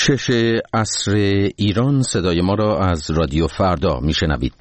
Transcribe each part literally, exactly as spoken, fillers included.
شش عصر ایران، صدای ما را از رادیو فردا میشنوید.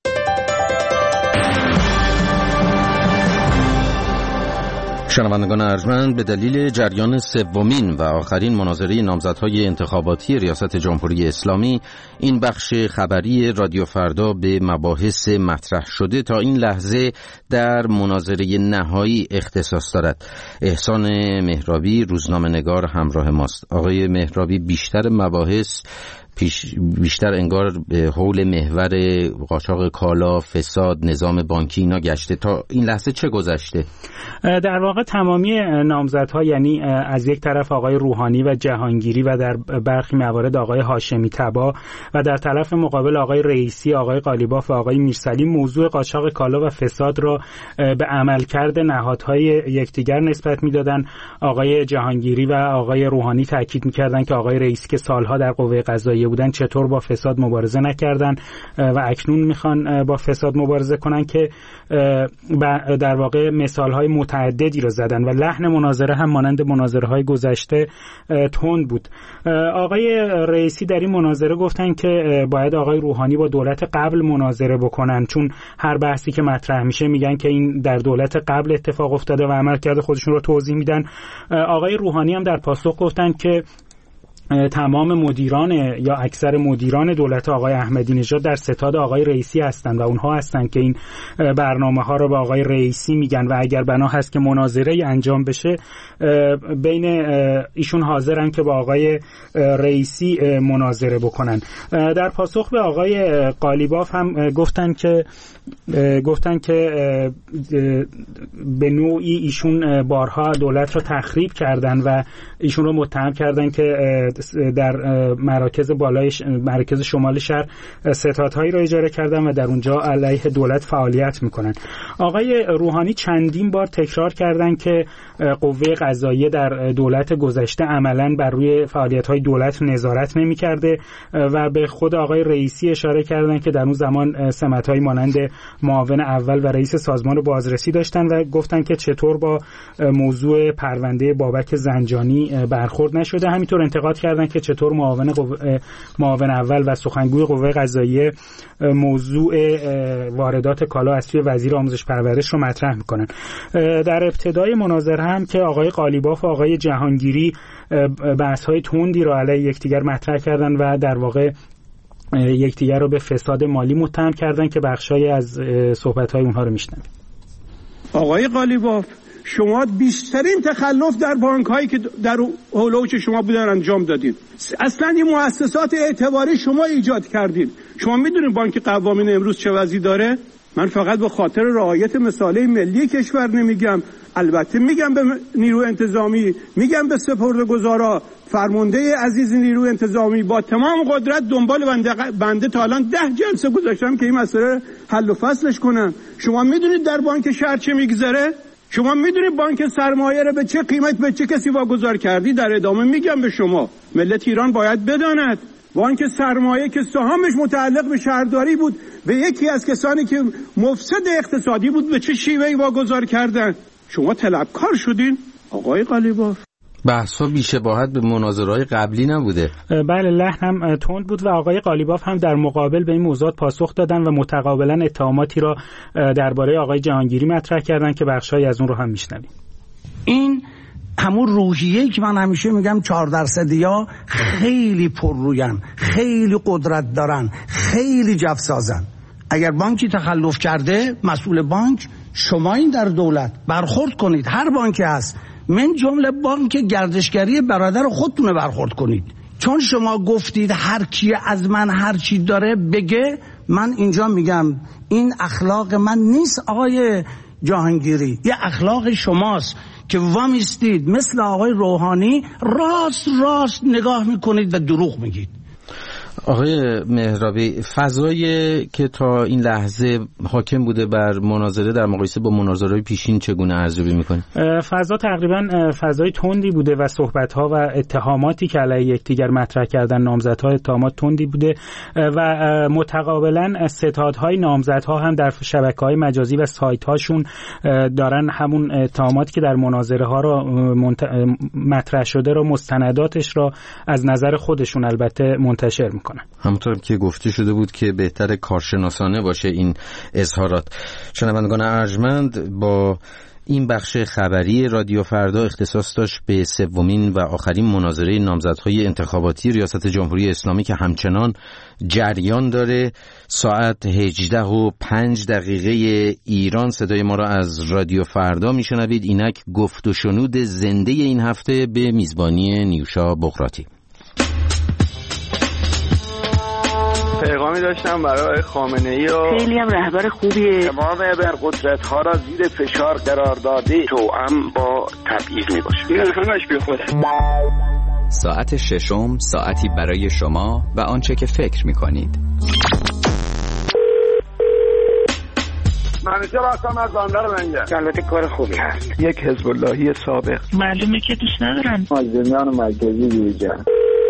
شنوندگان ارجمند، به دلیل جریان سومین و آخرین مناظره نامزدهای انتخاباتی ریاست جمهوری اسلامی، این بخش خبری رادیو فردا به مباحث مطرح شده تا این لحظه در مناظره نهایی اختصاص دارد. احسان مهرابی، روزنامه‌نگار، همراه ماست. آقای مهرابی، بیشتر مباحث پیش بیشتر انگار به حول محور قاچاق کالا، فساد، نظام بانکی اینا گشته. تا این لحظه چه گذشته؟ در واقع تمامی نامزدها، یعنی از یک طرف آقای روحانی و جهانگیری و در برخی موارد آقای هاشمی طبا و در طرف مقابل آقای رئیسی، آقای قالیباف و آقای میرسلی، موضوع قاچاق کالا و فساد را به عملکرد نهادهای یکدیگر نسبت میدادن. آقای جهانگیری و آقای روحانی تاکید میکردن که آقای رئیسی که سالها در قوه قضاییه بودن چطور با فساد مبارزه نکردن و اکنون میخوان با فساد مبارزه کنن، که در واقع مثالهای متعددی رو زدن و لحن مناظره هم مانند مناظره‌های گذشته تند بود. آقای رئیسی در این مناظره گفتن که باید آقای روحانی با دولت قبل مناظره بکنن، چون هر بحثی که مطرح میشه میگن که این در دولت قبل اتفاق افتاده و عملکرد خودشون رو توضیح میدن. آقای روحانی هم در پاسخ گفتن که تمام مدیران یا اکثر مدیران دولت آقای احمدی نژاد در ستاد آقای رئیسی هستند و اونها هستند که این برنامه ها رو به آقای رئیسی میگن و اگر بنا هست که مناظره انجام بشه بین ایشون حاضرن که با آقای رئیسی مناظره بکنن. در پاسخ به آقای قالیباف هم گفتن که گفتن که به نوعی ایشون بارها دولت رو تخریب کردن و ایشون رو متهم کردن که در مراکز بالای مراکز شمال شهر ستادهایی را اجاره کردن و در اونجا علیه دولت فعالیت میکنن. آقای روحانی چندین بار تکرار کردن که قوه قضاییه در دولت گذشته عملاً بر روی فعالیت‌های دولت نظارت نمی‌کرده و به خود آقای رئیسی اشاره کردن که در اون زمان سمت‌های مانند معاون اول و رئیس سازمان بازرسی داشتن و گفتن که چطور با موضوع پرونده بابک زنجانی برخورد نشده. همینطور انتقاد کردن که چطور معاون قو... معاون اول و سخنگوی قوه قضاییه موضوع واردات کالا از سوی وزیر آموزش پرورش رو مطرح میکنن. در ابتدای مناظره هم که آقای قالیباف و آقای جهانگیری بحث‌های تندی رو علیه یکدیگر مطرح کردن و در واقع یکدیگر رو به فساد مالی متهم کردن که بخشای از صحبت‌های اونها رو میشنویم. آقای قالیباف، شما بیشترین تخلف در بانک‌هایی که در هولوش شما بودن انجام دادید. اصلا این مؤسسات اعتباری شما ایجاد کردید. شما میدونید بانک قوامین امروز چه وضعی داره؟ من فقط به خاطر رعایت مصالح ملی کشور نمیگم، البته میگم به نیرو انتظامی، میگم به سپرده‌گذارا، فرمانده عزیز نیرو انتظامی با تمام قدرت دنبال بنده, بنده تا الان ده جلسه گذاشتم که این مسئله حل و فصلش کنم. شما میدونید در بانک شهر چه میگذره؟ شما میدونید بانک سرمایه رو به چه قیمت به چه کسی واگذار کردی؟ در ادامه میگم به شما، ملت ایران باید بداند بانک سرمایه که سهامش متعلق به شهرداری بود به یکی از کسانی که مفسد اقتصادی بود به چه شیوهی واگذار کردن. شما طلبکار شدین آقای قالیباف. بحثا بی‌شباهت به مناظره‌های قبلی نبوده. بله، لحن هم تند بود و آقای قالیباف هم در مقابل به این موضوعات پاسخ دادن و متقابلا اتهاماتی را درباره آقای جهانگیری مطرح کردن که بخشایی از اون رو هم میشنویم. این همون روحیه‌ای که من همیشه میگم چهار درصدیا خیلی پرروین، خیلی قدرت دارن، خیلی جفسازن. اگر بانکی تخلف کرده، مسئول بانک شما این در دولت برخورد کنید. هر بانکی هست، من جمله بانک گردشگری برادر خودتونه برخورد کنید. چون شما گفتید هر کی از من هر چی داره بگه، من اینجا میگم این اخلاق من نیست آقای جهانگیری، یه اخلاق شماست که وامیستید مثل آقای روحانی راست راست نگاه میکنید و دروغ میگید. آقای مهرابی، فضایی که تا این لحظه حاکم بوده بر مناظره در مقایسه با مناظره‌های پیشین چگونه ارزیابی می‌کنید؟ فضا تقریبا فضای تندی بوده و صحبت‌ها و اتهاماتی که علیه یکدیگر مطرح کردن نامزدها اتهامات تندی بوده و متقابلا ستادهای نامزدها هم در شبکه‌های مجازی و سایت‌هاشون دارن همون اتهاماتی که در مناظره‌ها را مطرح شده رو، مستنداتش را از نظر خودشون البته منتشر می‌کنن. همونطور که گفته شده بود که بهتر کارشناسانه باشه این اظهارات. شنوندگان ارجمند، با این بخش خبری رادیو فردا اختصاص داشت به سومین و آخرین مناظره نامزدهای انتخاباتی ریاست جمهوری اسلامی که همچنان جریان داره. ساعت هجده و پنج دقیقه ایران صدای ما را از رادیو فردا میشنوید. اینک گفت و شنود زنده این هفته به میزبانی نیوشا بقراتی. پیغامی داشتم برای خامنه‌ای و خیلی هم رهبر خوبیه. تمام ابرقدرت‌ها را زیر فشار قرار داده، توأم با تبعیض میباشه. این همش بی خود. ساعت ششم، ساعتی برای شما و آنچه که فکر می‌کنید. منیجر هستم از بندر منگه. البته کار خوبی هست. یک حزب اللهی سابق. معلومه که دوست ندارن. مازدمیان مرکزی بیرجن.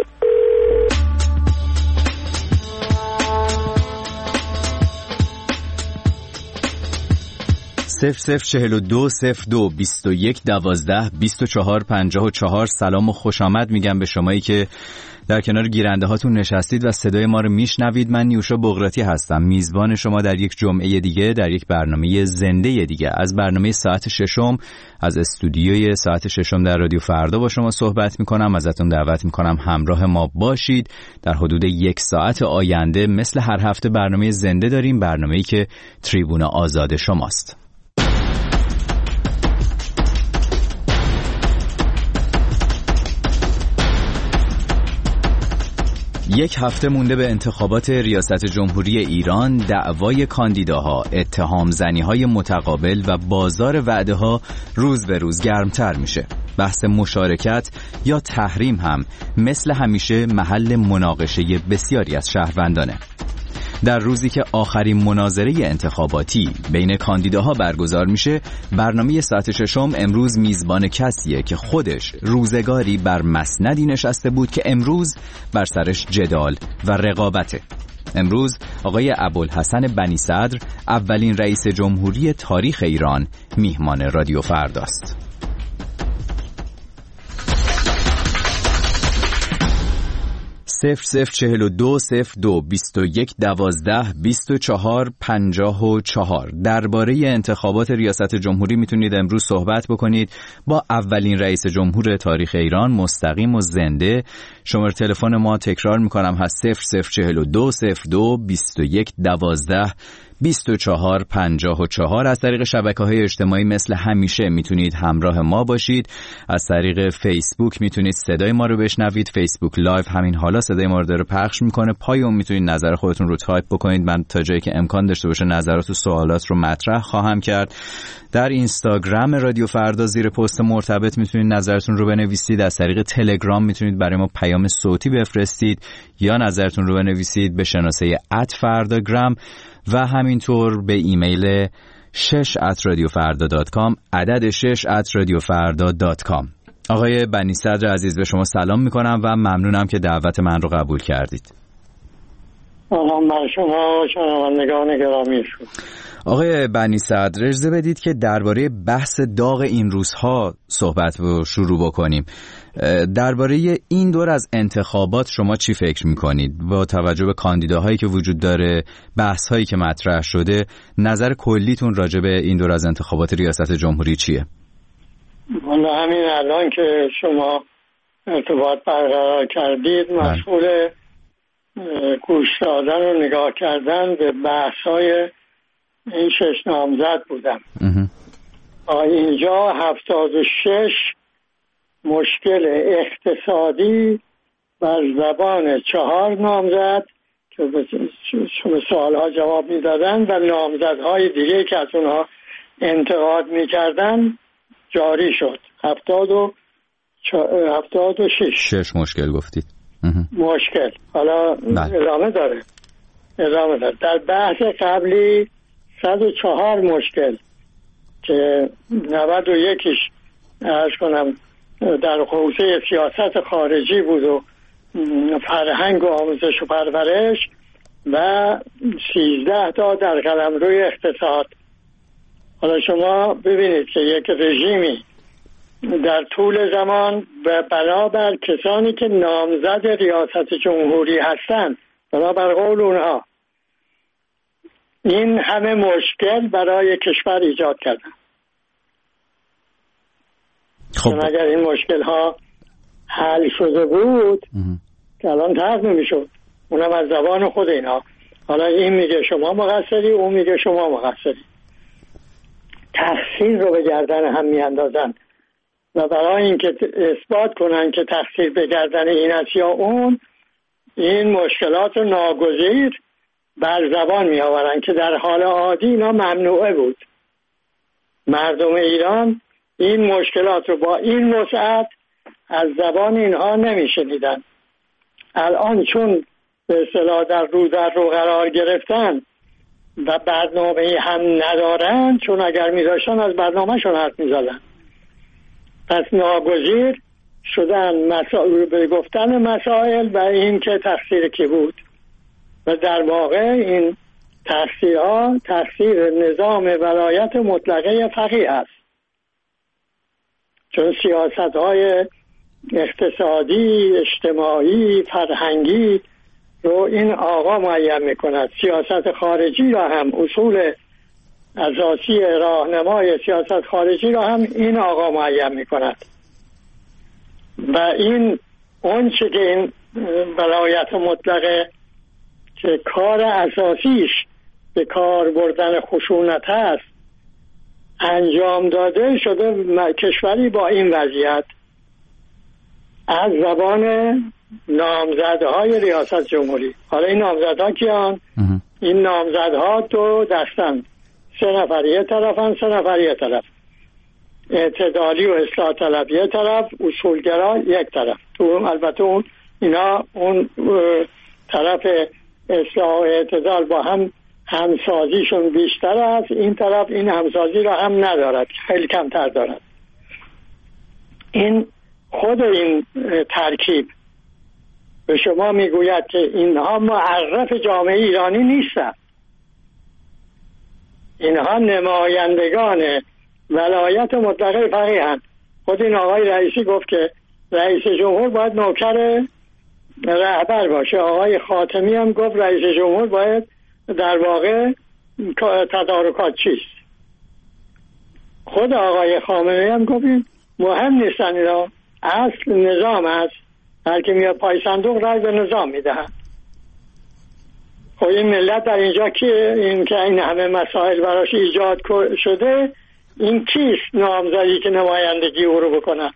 صفر صفر چهل و دو صفر دو بیست و یک دوازده بیست و چهار پنجاه و چهار. سلام و خوش آمد میگم به شمایی که در کنار گیرنده هاتون نشستید و صدای ما رو میشنوید. من نیوشا بقراتی هستم، میزبان شما در یک جمعه دیگه، در یک برنامه زنده دیگه از برنامه ساعت ششم، از استودیوی ساعت ششم در رادیو فردا با شما صحبت میکنم. ازتون دعوت میکنم همراه ما باشید. در حدود یک ساعت آینده مثل هر هفته برنامه زنده داریم، برنامه‌ای که تریبون آزاد شماست. یک هفته مونده به انتخابات ریاست جمهوری ایران. دعوای کاندیداها، اتهام زنی‌های متقابل و بازار وعده‌ها روز به روز گرمتر میشه. بحث مشارکت یا تحریم هم مثل همیشه محل مناقشه بسیاری از شهروندانه. در روزی که آخرین مناظره انتخاباتی بین کاندیداها برگزار میشه، برنامه ساعت ششم امروز میزبان کسیه که خودش روزگاری بر مسندی نشسته بود که امروز بر سرش جدال و رقابته. امروز آقای ابوالحسن بنی صدر، اولین رئیس جمهوری تاریخ ایران، میهمان رادیو فرداست. صفر صفر چهل و دو صفر دو بیست و یک دوازده بیست و چهار پنجاه و چهار. درباره انتخابات ریاست جمهوری میتونید امروز صحبت بکنید با اولین رئیس جمهور تاریخ ایران، مستقیم و زنده. شماره تلفن ما تکرار میکنم هست صفر صفر چهل و دو صفر دو بیست و یک دوازده بیست و چهار پنجاه و چهار. از طریق شبکه‌های اجتماعی مثل همیشه میتونید همراه ما باشید. از طریق فیسبوک میتونید صدای ما رو بشنوید. فیسبوک لایو همین حالا صدای ما رو داره پخش میکنه. پای اون میتونید نظر خودتون رو تایپ بکنید. من تا جایی که امکان داشته باشه نظرات و سوالات رو مطرح خواهم کرد. در اینستاگرام رادیو فردا زیر پست مرتبط میتونید نظرتون رو بنویسید. از طریق تلگرام میتونید برای ما پیام صوتی بفرستید یا نظرتون رو بنویسید به شناسه ات فرداگرام و همینطور به ایمیل شش ات رادیو فردا دات کام، عدد شش ات رادیو فردا دات کام. آقای بنی صدر عزیز، به شما سلام میکنم و ممنونم که دعوت من رو قبول کردید. سلام بر شما شنوندگان گرامی. آقای بنی صدر، اجازه بدید که درباره بحث داغ این روزها صحبت رو شروع بکنیم. درباره این دور از انتخابات شما چی فکر میکنید؟ با توجه به کاندیداهایی که وجود داره، بحث‌هایی که مطرح شده، نظر کلیتون راجع به این دور از انتخابات ریاست جمهوری چیه؟ والا همین الان که شما ارتباط برقرار کردید مشغول گوش دادن و نگاه کردن به بحث‌های این شش نامزد بودم. اینجا هفتاد و شش مشکل اقتصادی بر زبان چهار نامزد که به سوالها جواب میدادن و نامزدهای دیگه که از اونها انتقاد میکردن جاری شد. هفتاد و هفتاد و شش شش مشکل گفتید. مشکل حالا بله. ادامه داره ادامه داره در بحث قبلی صد و چهار مشکل که نود و یکیش عرض کنم در حوزه سیاست خارجی بود و فرهنگ و آموزش و پرورش و سیزده تا در قلمروی اقتصاد. حالا شما ببینید که یک رژیمی در طول زمان و بنابر کسانی که نامزد ریاست جمهوری هستند، بنابر قول اونها، این همه مشکل برای کشور ایجاد کردن. خب اگر این مشکل ها حل شده بود که الان طرح نمیشد، اونم از زبان خود اینا. حالا این میگه شما مقصری، اون میگه شما مقصری، تقصیر رو به گردن هم میاندازن و برای اینکه اثبات کنن که تقصیر به گردن این است یا اون، این مشکلات رو ناگزیر بر زبان می آورن که در حال عادی اینا ممنوعه بود. مردم ایران این مشکلات رو با این وسعت از زبان اینها نمی شنیدن. الان چون به اصطلاح در رو در رو قرار گرفتن و برنامه هم ندارن، چون اگر می داشتن از برنامه شون حرف می زدن، پس ناگزیر شدن مسائل به گفتن مسائل و این که تقصیر کی بود. و در واقع این تقصیرها تقصیر نظام ولایت مطلقه فقیه است، چون سیاست های اقتصادی، اجتماعی، فرهنگی رو این آقا معین میکند. سیاست خارجی را هم، اصول اساسی راهنمای سیاست خارجی را هم این آقا معین میکند. و این اون چه که این ولایت مطلقه که کار اساسیش به کار بردن خشونت هست انجام داده شده، کشوری با این وضعیت از زبان نامزدهای ریاست جمهوری. حالا این نامزدها کیان؟ این نامزدها دو دستن، سه نفر یه طرفن، سه نفر یه طرف، اعتدالی و اصلاح طلب یه طرف، اصولگرا یک طرف. تو البته اون اینا اون طرف اصلاح و اعتدال با هم همسازیشون بیشتر است، این طرف این همسازی را هم ندارد، خیلی کمتر دارد. این خود این ترکیب به شما میگوید که اینها معرف جامعه ایرانی نیستند. اینها نمایندگان ولایت مطلقه فقیه هستند. خود این آقای رئیسی گفت که رئیس جمهور باید نوکر رهبر باشه. آقای خاتمی هم گفت رئیس جمهور باید در واقع تدارکات چیست. خود آقای خامنه‌ای هم گفت مهم نیستن، اینا اصل نظام است، هر کی میاد پای صندوق رای به نظام میدهن. خب این ملت در اینجا که این که این همه مسائل براش ایجاد شده، این کیست نامزدی که نمایندگی او رو بکنه؟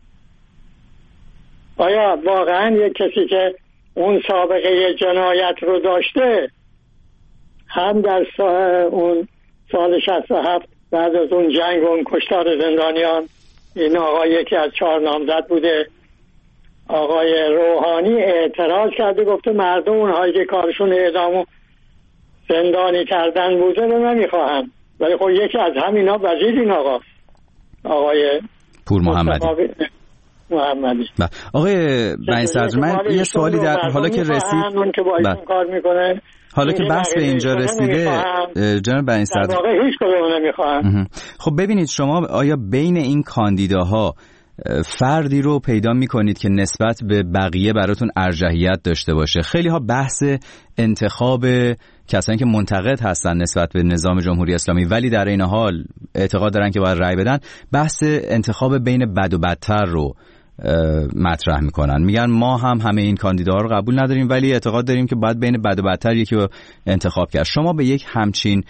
آیا واقعا یک کسی که اون سابقه جنایت رو داشته، هم در سال اون سال شصت و هفت بعد از اون جنگ و اون کشتار زندانیان، این آقای یکی از چهار نامزد بوده، آقای روحانی اعتراض کرده، گفته مردم اونهایی که کارشون اعدام و زندانی کردن بوده رو نمیخواهن، ولی خب یکی از همینا وزیر این آقاست، آقای پور محمدی محمدی. آقای بنی صدر، من یه سوالی در حالا که رسید اون که با این کار میکنه، حالا که بحث به اینجا رسیده جناب بنی صدر، در واقع هیچ کدوم نمیخواهن. خب ببینید شما آیا بین این کاندیداها فردی رو پیدا میکنید که نسبت به بقیه براتون ارجحیت داشته باشه؟ خیلی ها بحث انتخاب کسانی که منتقد هستن نسبت به نظام جمهوری اسلامی ولی در این حال اعتقاد دارن که باید رأی بدن، بحث انتخاب بین بد و بدتر رو مطرح میکنن. میگن ما هم همه این کاندیداها رو قبول نداریم ولی اعتقاد داریم که باید بین بد و بدتر یکی رو انتخاب کرد. شما به یک همچین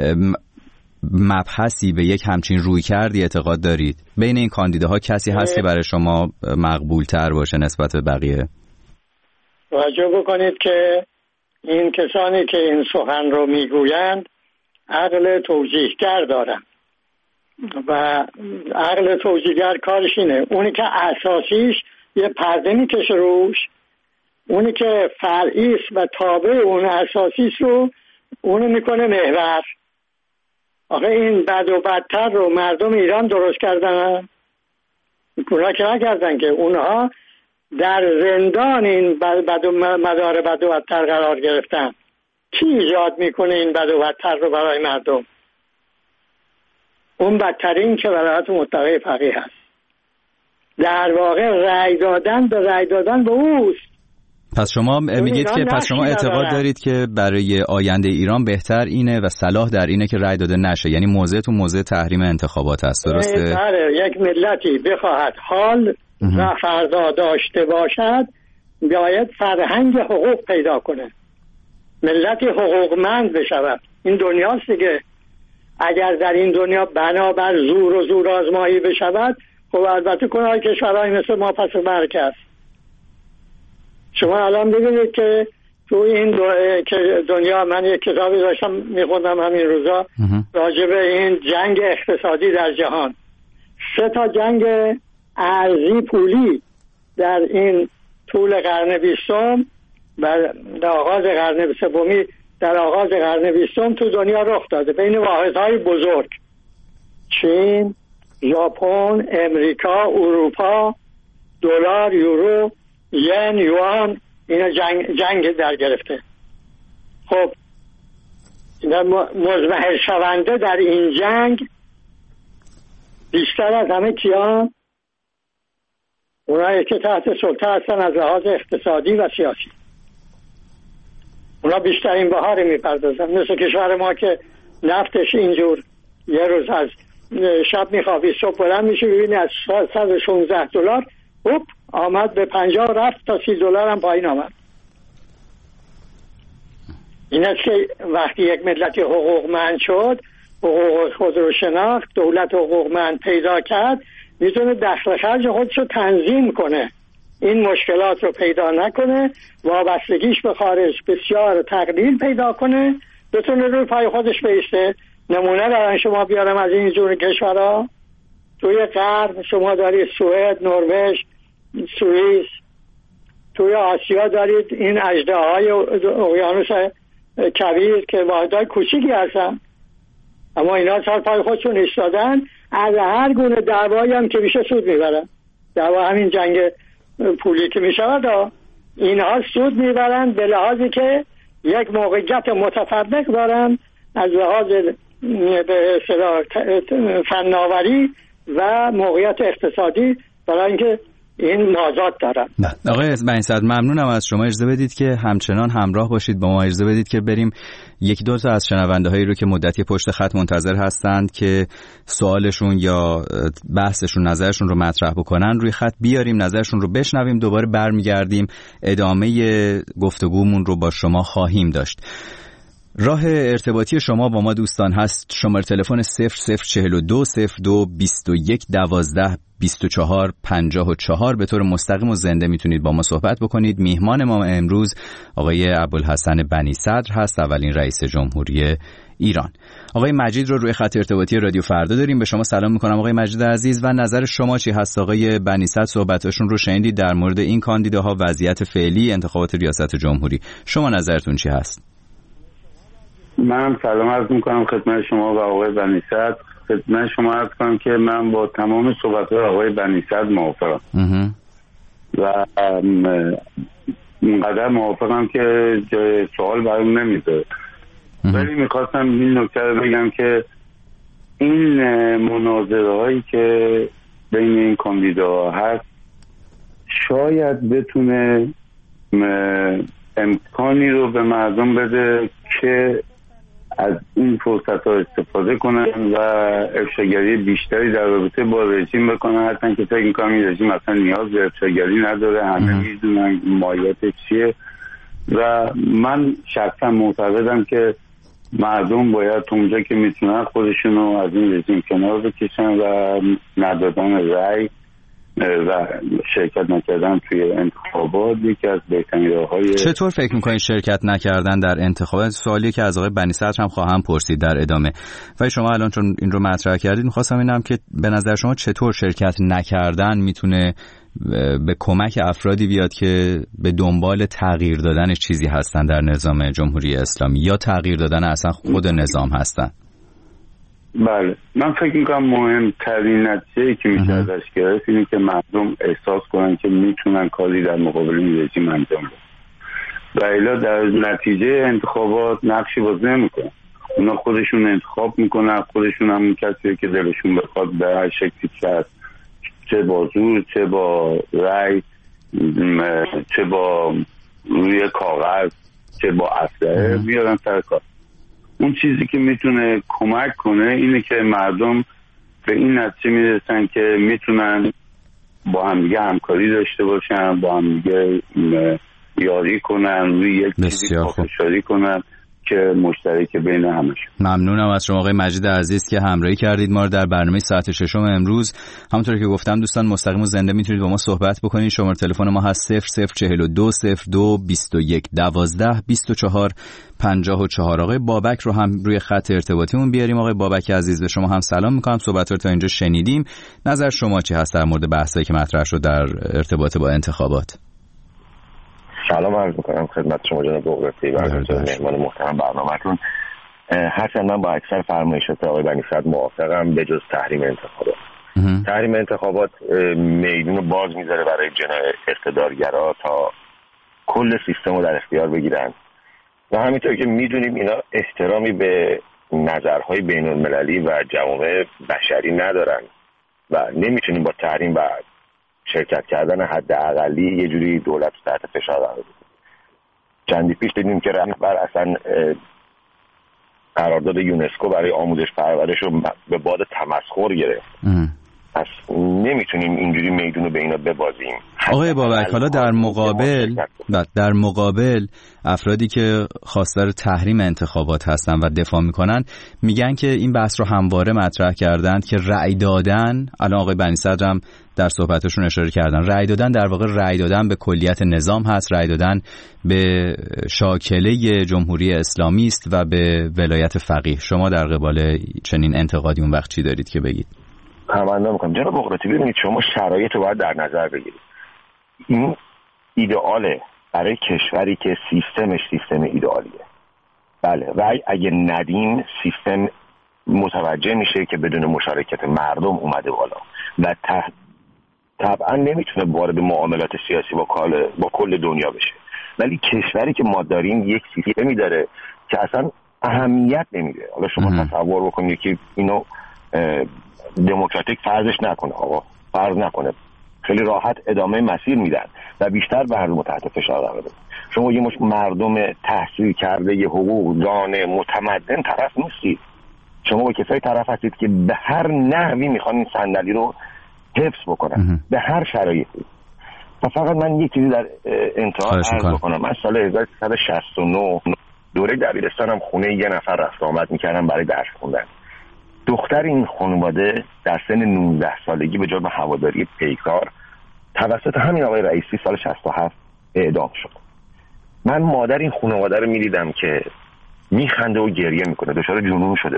مبحثی، به یک همچین روی کردی اعتقاد دارید؟ بین این کاندیداها کسی هست که برای شما مقبول تر باشه نسبت به بقیه؟ توجه بکنید که این کسانی که این سخن رو میگویند عقل توجیهگر دارن و عقل توجیهگر کارش اینه، اونی که اساسیش یه پرده میکشه روش اونی که فرعی است و تابع اون اساسی است رو اونو میکنه محور. آخه این بد و بدتر رو مردم ایران درست کردن؟ اونها که نکردن که، اونها در زندان این بد و مدار بد و بدتر قرار گرفتن. کی ایجاد میکنه این بد و بدتر رو برای مردم؟ اون بدترین که ولایت مطلقه فقیه هست. در واقع رأی دادن به رأی دادن به اوست. پس شما میگید که پس شما اعتقاد دارید که برای آینده ایران بهتر اینه و صلاح در اینه که رأی داده نشه، یعنی موضعتون موضع تحریم انتخابات است، درسته؟ بله، یک ملتی بخواهد حال و فردا داشته باشد باید فرهنگ حقوق پیدا کنه، ملتی حقوقمند بشود. این دنیاست دیگه. اگر در این دنیا بنابر زور و زور آزمایی بشود، خب البته کنهای کشورهای مثل ما پس مرگ است. شما الان ببینید که تو این دنیا، من یک کتابی داشتم میخوندم همین روزا راجع به این جنگ اقتصادی در جهان. سه تا جنگ ارزی پولی در این طول قرن بیستم و در آغاز قرن سومی در آغاز قرن بیستم تو دنیا رخ داده بین واحدهای بزرگ: چین، ژاپن، امریکا، اروپا، دلار، یورو، ین، یوان. اینا جنگ جنگ در گرفته. خب اینا مزمحل شونده در این جنگ بیشتر از همه کیان؟ اونایی که تحت سلطه هستن از لحاظ اقتصادی و سیاسی. اونا بیشترین بهاری میپردازن. مثل کشور ما که نفتش اینجور یه روز از شب میخوابی صبح بلند میشه ببینی از صد و شانزده دلار اوپ آمد به پنجاه رفت تا سی دلار هم پایین آمد. این است که وقتی یک ملتی حقوقمند شد، حقوق خود رو شناخت، دولت حقوقمند پیدا کرد، میتونه دخل خرج خودش رو تنظیم کنه، این مشکلات رو پیدا نکنه، وابستگیش به خارج بسیار تقلیل پیدا کنه، بتونه روی پای خودش بیسته. نمونه برای شما بیارم از این جور کشورها. توی غرب شما دارید سوئد، نروژ، سوئیس. توی آسیا دارید این اژدهاهای اقیانوس کبیر که واحدهای کوچیکی هستن، اما اینا سر پای خودشون ایستادن، از هر گونه دعوایی هم که میشه سود میبرن. دعوا همین جنگ پولی که میشود، اینها سود میبرن به لحاظی که یک موقعیت متفرق دارن از لحاظ به اصطلاح فناوری و موقعیت اقتصادی، برای اینکه این مازاد دارن. نه. آقای بنی صدر ممنونم از شما. اجازه بدید که همچنان همراه باشید با ما. اجازه بدید که بریم یکی دو تا از شنونده هایی رو که مدتی پشت خط منتظر هستند که سوالشون یا بحثشون، نظرشون رو مطرح بکنن روی خط بیاریم، نظرشون رو بشنویم، دوباره برمیگردیم ادامه گفتگومون رو با شما خواهیم داشت. راه ارتباطی شما با ما دوستان هست شماره تلفن صفر صفر چهل و دو صفر دو بیست و یک دوازده بیست و چهار پنجاه و چهار. به طور مستقیم و زنده میتونید با ما صحبت بکنید. میهمان ما امروز آقای ابوالحسن بنی صدر هست، اولین رئیس جمهوری ایران. آقای مجید رو روی خط ارتباطی رادیو فردا داریم. به شما سلام میکنم آقای مجید عزیز و نظر شما چی هست؟ آقای بنی صدر صحبتاشون رو شنیدید در مورد این کاندیداها، وضعیت فعلی انتخابات ریاست جمهوری. شما نظرتون چی هست؟ من سلام عرض میکنم خدمت شما و آقای بنی صدر. خدمت شما عرض کنم که من با تمام صحبت‌های آقای بنی صدر موافقم و اینقدر موافقم که جای سوال برام نمیذاره، ولی میخواستم این نکته رو بگم که این مناظره هایی که بین این کاندیداها هست شاید بتونه امکانی رو به مردم بده که از این فرصت ها استفاده کنن و افشاگری بیشتری در رابطه با رژیم بکنن، هستن که فکر میکنم این رژیم اصلا نیاز به افشاگری نداره، همه میدونن مایاتش چیه و من شخصا معتقدم که مردم باید اونجا که میتونن خودشونو از این رژیم کنار بکشن و ندادن رأی و شرکت نکردن توی انتخابات یکی از بهترین راه‌های. چطور فکر می‌کنید شرکت نکردن در انتخابات؟ سوالی که از آقای بنی صدر هم خواهم پرسید در ادامه. و شما الان چون این رو مطرح کردید می‌خواستم ببینم که به نظر شما چطور شرکت نکردن میتونه به کمک افرادی بیاد که به دنبال تغییر دادن چیزی هستن در نظام جمهوری اسلامی یا تغییر دادن اصلا خود نظام هستن؟ بله، من فکر میکنم مهمترین نتیجه‌ای که میشه ازش گرفت اینه که مردم احساس کنن که میتونن کاری در مقابل این رژیم انجام بدن و الا در نتیجه انتخابات نقشی بازی نمیکنن. اونا خودشون انتخاب میکنن، خودشون همون کسی که دلشون بخواد به هر شکلی که چه با زور، چه با رأی، چه با روی کاغذ، چه با اسلحه میارن سر کار. اون چیزی که میتونه کمک کنه اینه که مردم به این نتیجه میرسن که میتونن با همدیگه همکاری داشته باشن، با همدیگه یاری کنن، روی یک چیزی پافشاری کنن که مشترک بین همشون. ممنونم از شما آقای مجید عزیز که همراهی کردید ما رو در برنامه ساعت ششم امروز. همونطور که گفتم دوستان مستقیم و زنده میتونید با ما صحبت بکنید. شماره تلفن ما هست صفر صفر چهل و دو صفر دو بیست و یک دوازده بیست و چهار پنجاه و چهار. آقای بابک رو هم روی خط ارتباطیمون بیاریم. آقای بابک عزیز به شما هم سلام میکنم. صحبت رو تا اینجا شنیدیم. نظر شما چی هست در مورد بحثایی که مطرح شد در ارتباط با انتخابات؟ سلام عرض میکنم خدمت شما جناب بغرتی و مهمان محترم برنامه‌تون. هرچند من با اکثر فرمایشات آقای بنی صدر موافقم به جز تحریم انتخابات. تحریم انتخابات میدون باز میذاره برای جناح اقتدارگرا تا کل سیستم رو در اختیار بگیرن و همینطور که میدونیم اینا احترامی به نظرهای بین المللی و جوامع بشری ندارن و نمیتونیم با تحریم و شرکت کردن حد اقلی یه جوری دولت تحت فشار قرار بده. چندی پیش دیدیم که رهبر اصلا قرارداد یونسکو برای آموزش پرورش رو به باد تمسخر گرفت. پس نمیتونیم اینجوری میدون رو به اینا ببازیم. آقای بابک حالا در مقابل در مقابل افرادی که خواستار تحریم انتخابات هستن و دفاع میکنن میگن که این بحث رو همواره مطرح کردند که رأی دادن، الان آقای بنی صدر هم در صحبتشون اشاره کردن، رأی دادن در واقع رأی دادن به کلیت نظام هست، رأی دادن به شاکله جمهوری اسلامی است و به ولایت فقیه. شما در قبال چنین انتقادی اون وقت چی دارید که بگید؟ تمنا میکنم جناب بغراتی. ببینید شما شرایط رو باید در نظر بگیرید. این ایدئاله برای کشوری که سیستمش سیستم ایدئالیه. بله، رأی اگه ندیم سیستم متوجه میشه که بدون مشارکت مردم اومده بالا و طبعا نمیتونه وارد معاملات سیاسی با کل با کل دنیا بشه. ولی کشوری که ما داریم یک سیستمی داره که اصلا اهمیت نمیده. حالا شما تصور بکنید که اینو دموکراتیک فرضش نکنه، آقا فرض نکنه، خیلی راحت ادامه مسیر میدن و بیشتر مردم تحت فشار قرار بدن. شما یه مش مردم تحصیل کرده یه حقوقدان متمدن طرف نیستید. شما با کسایی طرف هستید که به هر نحوی میخوان این صندلی رو حفظ بکنن به هر شرایطی. و فقط من یک چیزی در انتها عرض بکنم. من سال هزار و سیصد و شصت و نه دوره دبیرستانم خونه یه نفر رفت آمد میکردم برای درس خوندن. دختر این خانواده در سن نوزده سالگی به جرم هواداری پیکار توسط همین آقای رئیسی سال شصت و هفت اعدام شد. من مادر این خانواده رو می‌دیدم که میخنده و گریه میکنه، دچار جنون شده.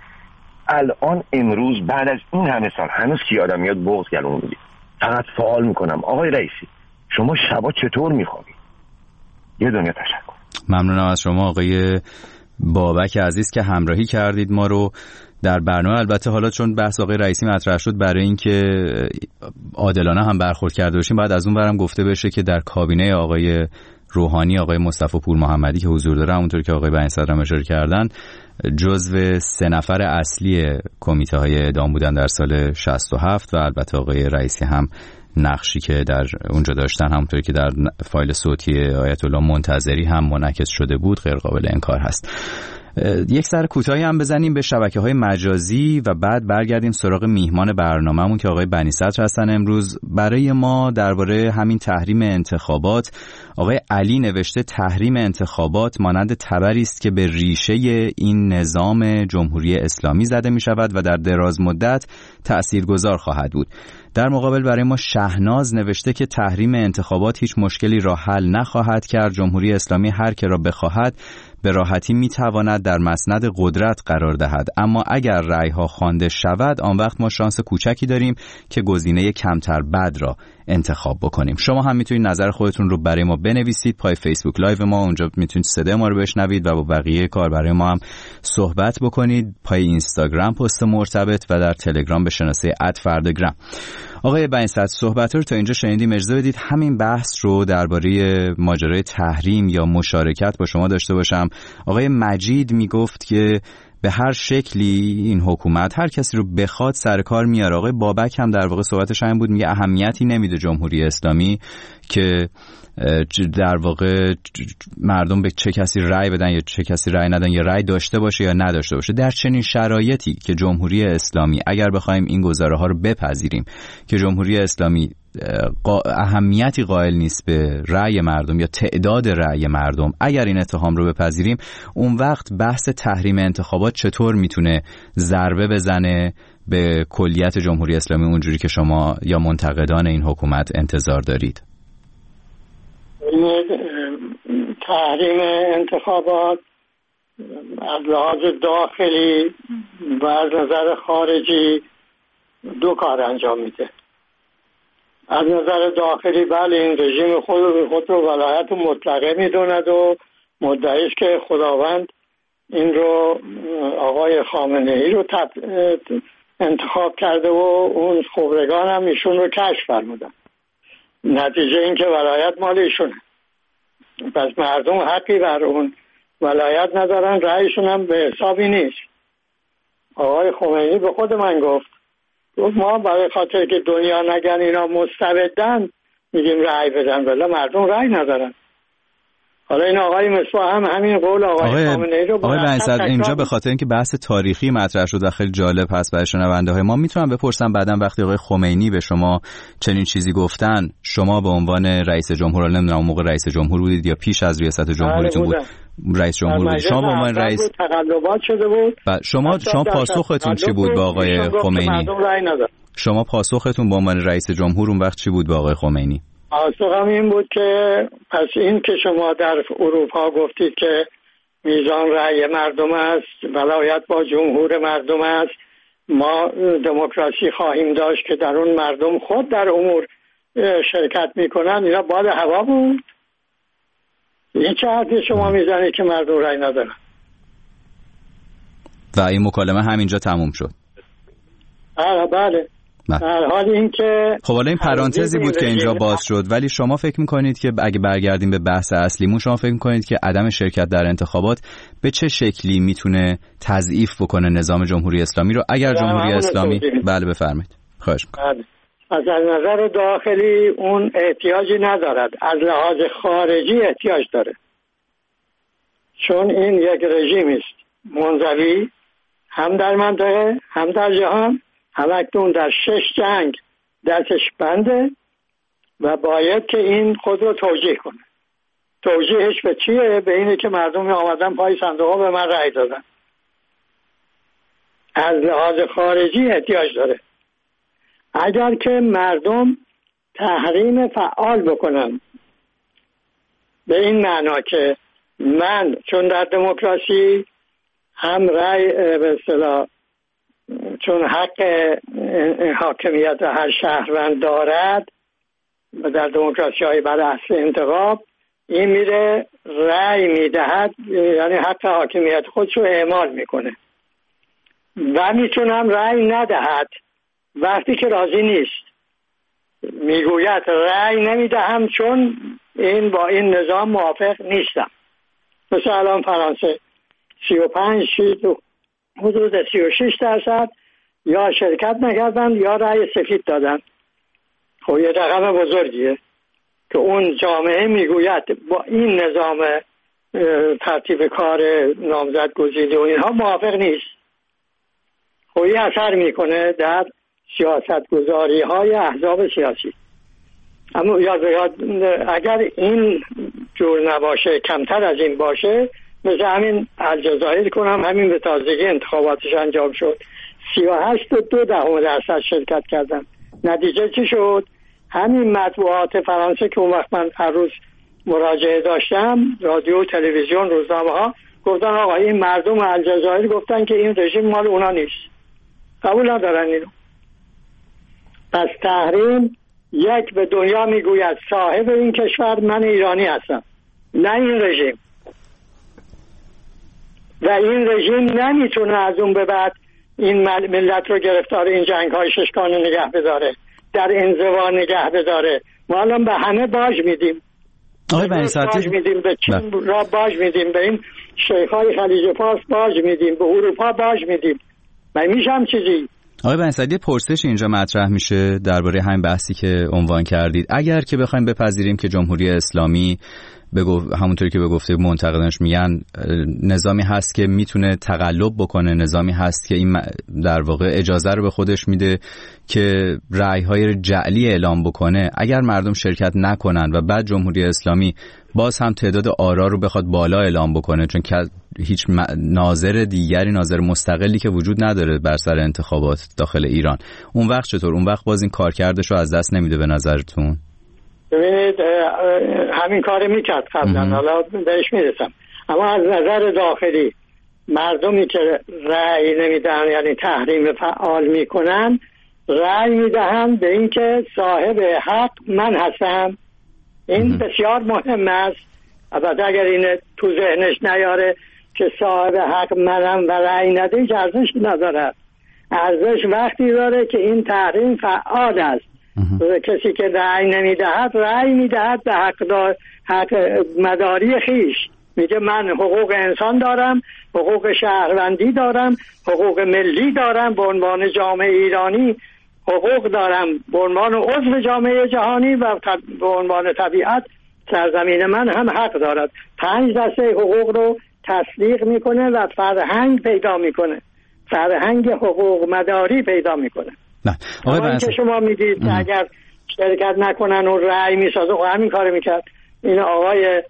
الان امروز بعد از این همه سال هنوز کی آدم میاد بغض گلوم میگه. فقط سوال میکنم آقای رئیسی شما شبا چطور میخوابی؟ یه دنیا تشکر. ممنونم از شما آقای بابک عزیز که همراهی کردید ما رو در برنامه. البته حالا چون بحث آقای رئیسی مطرح شد، برای اینکه عادلانه هم برخورد کرده باشیم بعد از اون برم گفته بشه که در کابینه آقای روحانی آقای مصطفی پور محمدی که حضور داره، همونطور که آقای بنی صدر هم اشاره کردن، جزو سه نفر اصلی کمیته های اعدام بودن در سال شصت و هفت و البته آقای رئیسی هم نقشی که در اونجا داشتن همونطور که در فایل صوتی آیت الله منتظری هم منعکس شده بود غیر قابل انکار هست. یک سر کوتاهی هم بزنیم به شبکه‌های مجازی و بعد برگردیم سراغ میهمان برنامه‌مون که آقای بنی صدر هستن. امروز برای ما درباره همین تحریم انتخابات آقای علی نوشته تحریم انتخابات مانند تبری است که به ریشه این نظام جمهوری اسلامی زده می شود و در دراز مدت تأثیرگذار خواهد بود. در مقابل برای ما شهناز نوشته که تحریم انتخابات هیچ مشکلی را حل نخواهد کرد. جمهوری اسلامی هر که را بخواهد به راحتی میتواند در مسند قدرت قرار دهد، اما اگر رأی‌ها خوانده شود آن وقت ما شانس کوچکی داریم که گزینه کمتر بد را انتخاب بکنیم. شما هم میتونید نظر خودتون رو برای ما بنویسید پای فیسبوک لایو ما، اونجا میتونید صدای ما رو بشنوید و با بقیه کار برای ما هم صحبت بکنید. پای اینستاگرام پست مرتبط و در تلگرام به شناسه ات فرداگرام. آقای بنی‌صدر صحبت رو تا اینجا شنیدیم، اجازه بدید همین بحث رو درباره ماجرای تحریم یا مشارکت با شما داشته باشم. آقای مجید میگفت که به هر شکلی این حکومت هر کسی رو بخواد سر کار میاره. آقای بابک هم در واقع صحبتش همین بود، میگه اهمیتی نمیده جمهوری اسلامی که در واقع مردم به چه کسی رأی بدن یا چه کسی رأی ندن، یا رأی داشته باشه یا نداشته باشه. در چنین شرایطی که جمهوری اسلامی، اگر بخوایم این گزاره ها رو بپذیریم که جمهوری اسلامی اهمیتی قائل نیست به رأی مردم یا تعداد رأی مردم، اگر این اتهام رو بپذیریم اون وقت بحث تحریم انتخابات چطور میتونه ضربه بزنه به کلیت جمهوری اسلامی اونجوری که شما یا منتقدان این حکومت انتظار دارید؟ تحریم انتخابات از لحاظ داخلی و از نظر خارجی دو کار انجام میده. از نظر داخلی بله، این رژیم خود رو خود رو ولایت مطلقه میدوند و مدعی است که خداوند این رو آقای خامنه ای رو انتخاب کرده و اون خبرگان هم ایشون رو کشف فرمودن. نتیجه این که ولایت مال ایشونه، پس مردم حقی بر اون ولایت ندارن، رأیشون هم به حسابی نیست. آقای خمینی به خود من گفت گفت ما برای خاطر که دنیا نگن اینا مستبدن میگیم رأی بدن، ولی مردم رأی ندارن. حالا این آقای مصباح هم همین قول آقای خامنه‌ای رو آقای بنی‌صدر اینجا به خاطر اینکه بحث تاریخی مطرح شد و خیلی جالب هست برای شنونده های ما، میتونم بپرسم بعداً وقتی آقای خمینی به شما چنین چیزی گفتن، شما به عنوان رئیس جمهور، نمیدونم اون موقع رئیس جمهور بودید یا پیش از ریاست جمهوریتون بود رئیس جمهور بودید، شما به عنوان رئیس تقلبات شده بود، شما شما پاسختون چی بود با آقای خمینی؟ شما پاسختون به عنوان رئیس جمهور اون وقت چی بود با آقای خمینی؟ پاسخم این بود که پس این که شما در اروپا گفتید که میزان رأی مردم است، ولایت با جمهور مردم است، ما دموکراسی خواهیم داشت که در اون مردم خود در امور شرکت میکنن، اینا باد هوا بود. این چه حرفی شما میزنید که مردم رأی ندارن؟ و این مکالمه همینجا تموم شد. بله بله. در حال این که خب حالا این پرانتزی بود که اینجا باز شد، ولی شما فکر میکنید که اگه برگردیم به بحث اصلیمون، شما فکر میکنید که عدم شرکت در انتخابات به چه شکلی میتونه تضعیف بکنه نظام جمهوری اسلامی رو اگر جمهوری اسلامی؟ بله بفرمایید. خواهش میکنم. از نظر داخلی اون احتیاجی ندارد، از لحاظ خارجی احتیاج داره، چون این یک رژیمی است منزوی هم در منطقه هم در جهان، همکنون در شش جنگ دستش بنده و باید که این خود رو توجیه کنه. توجیهش به چیه؟ به اینه که مردم آمدن پای صندوق به من رأی دادن. از لحاظ خارجی احتیاج داره. اگر که مردم تحریم فعال بکنن به این معنا که من چون در دموکراسی هم رأی به اصطلاح چون حق حاکمیت هر شهروند دارد و در دموکراسی های بر اصل انتخاب این میره رأی میدهد، یعنی حق حاکمیت خودش رو اعمال میکنه و میتونم رأی ندهد وقتی که راضی نیست، میگوید رأی نمیدهم چون این با این نظام موافق نیستم. مثل الان فرانسه سی و پنج حدود سی و شش درصد یا شرکت نکردن یا رأی سفید دادن. خب یه رقم بزرگیه که اون جامعه میگوید با این نظام ترتیب کار نامزد گزیده و اینها موافق نیست. خب این اثر میکنه در سیاست گذاری های احزاب سیاسی. اما یاد یاد اگر این جور نباشه، کمتر از این باشه، مثل همین الجزایر کنم، همین به تازگی انتخاباتش انجام شد، سی و هشت و دو دهم درصد شرکت کردن. نتیجه چی شد؟ همین مطبوعات فرانسه که اون وقت من هر روز مراجعه داشتم، رادیو، تلویزیون، روزنامه ها گفتن آقا این مردم الجزایر گفتن که این رژیم مال اونا نیست، قبول ندارن اینو. پس تحریم یک به دنیا میگوید صاحب این کشور من ایرانی هستم، نه این رژیم. و این رژیم نمیتونه از اون به بعد این ملت رو گرفتار این جنگ های ششگانه نگه بداره، در انزوا نگه بداره. ما الان به همه باج میدیم، آقای بنی صدر باج میدیم به چین را باج میدیم، به این شیخ‌های خلیج فارس باج میدیم، به اروپا باج میدیم. من میشم چیزی. آقای بنی صدر پرسش اینجا مطرح میشه درباره همین بحثی که عنوان کردید. اگر که بخوایم بپذیریم که جمهوری اسلامی بگو همونطوری که به گفته منتقدانش میگن نظامی هست که میتونه تقلب بکنه، نظامی هست که این در واقع اجازه رو به خودش میده که رأی‌های جعلی اعلام بکنه، اگر مردم شرکت نکنن و بعد جمهوری اسلامی باز هم تعداد آرا رو بخواد بالا اعلام بکنه، چون که هیچ ناظر دیگری، ناظر مستقلی که وجود نداره بر سر انتخابات داخل ایران، اون وقت چطور؟ اون وقت باز این کارکردش رو از دست نمیده به نظرتون؟ ببینید همین کار میکرد قبلا، حالا بهش میرسم. اما از نظر داخلی مردمی که رأی نمیدن، یعنی تحریم فعال میکنن، رأی میدهن به اینکه صاحب حق من هستم. این بسیار مهم است. البته اگر این تو ذهنش نیاره که صاحب حق منم و رأی نده، هیچ ارزشی نداره. ارزش وقتی داره که این تحریم فعال است. کسی که رأی نمیدهد، رأی میدهد به حق, دار، حق مداری خیش. میگه من حقوق انسان دارم، حقوق شهروندی دارم، حقوق ملی دارم، به عنوان جامعه ایرانی حقوق دارم، به عنوان عضو جامعه جهانی و به عنوان طبیعت سرزمین من هم حق دارد. پنج دسته حقوق رو تصدیق میکنه و فرهنگ پیدا میکنه، فرهنگ حقوق مداری پیدا میکنه. نه آقای که شما میدید که اگر شرکت نکنن و رأی میسازه، و همین کار میکرد این آقای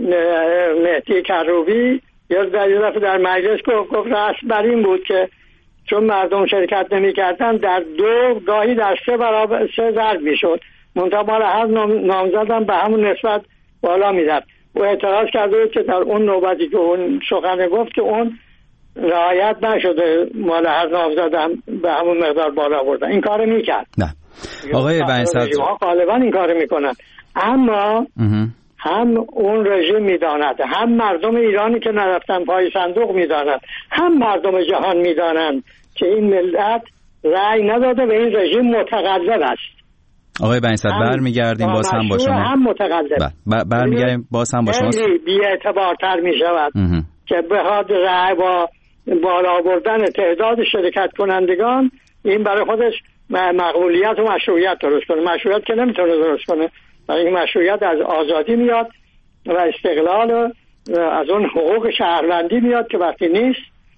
مهدی کروبی یا در یه دفعه در مجلس گفت گفت رسم بر این بود که چون مردم شرکت نمیکردن در دو گاهی در سه برابر سه ضرب میشد، منتها مال هر نامزدم به همون نسبت بالا میرفت. و اعتراض کرده بود که در اون نوبتی که اون سخن گفت که اون رعایت نشده، مال هر نامزدم به همون مقدار بالا بردن. این کارو میکرد. نه آقای بنی صدر غالبا این کارو میکنن، اما هم اون رژیم میداند، هم مردم ایرانی که نرفتن پای صندوق میدانند، هم مردم جهان میدانند که این ملت رأی نداده و این رژیم متقلب است. آقای بنی صدر برمیگردیم باز هم با شما، هم متقلب برمیگردیم باز هم با شما. خیلی بی‌اعتبارتر میشود که بخواد رأی با بالا بردن تعداد شرکت کنندگان این برای خودش مقبولیت و مشروعیت درست کنه. مشروعیت که نمیتونه درست کنه، برای این مشروعیت از آزادی میاد و استقلال از اون حقوق شهروندی میاد که وقتی نیست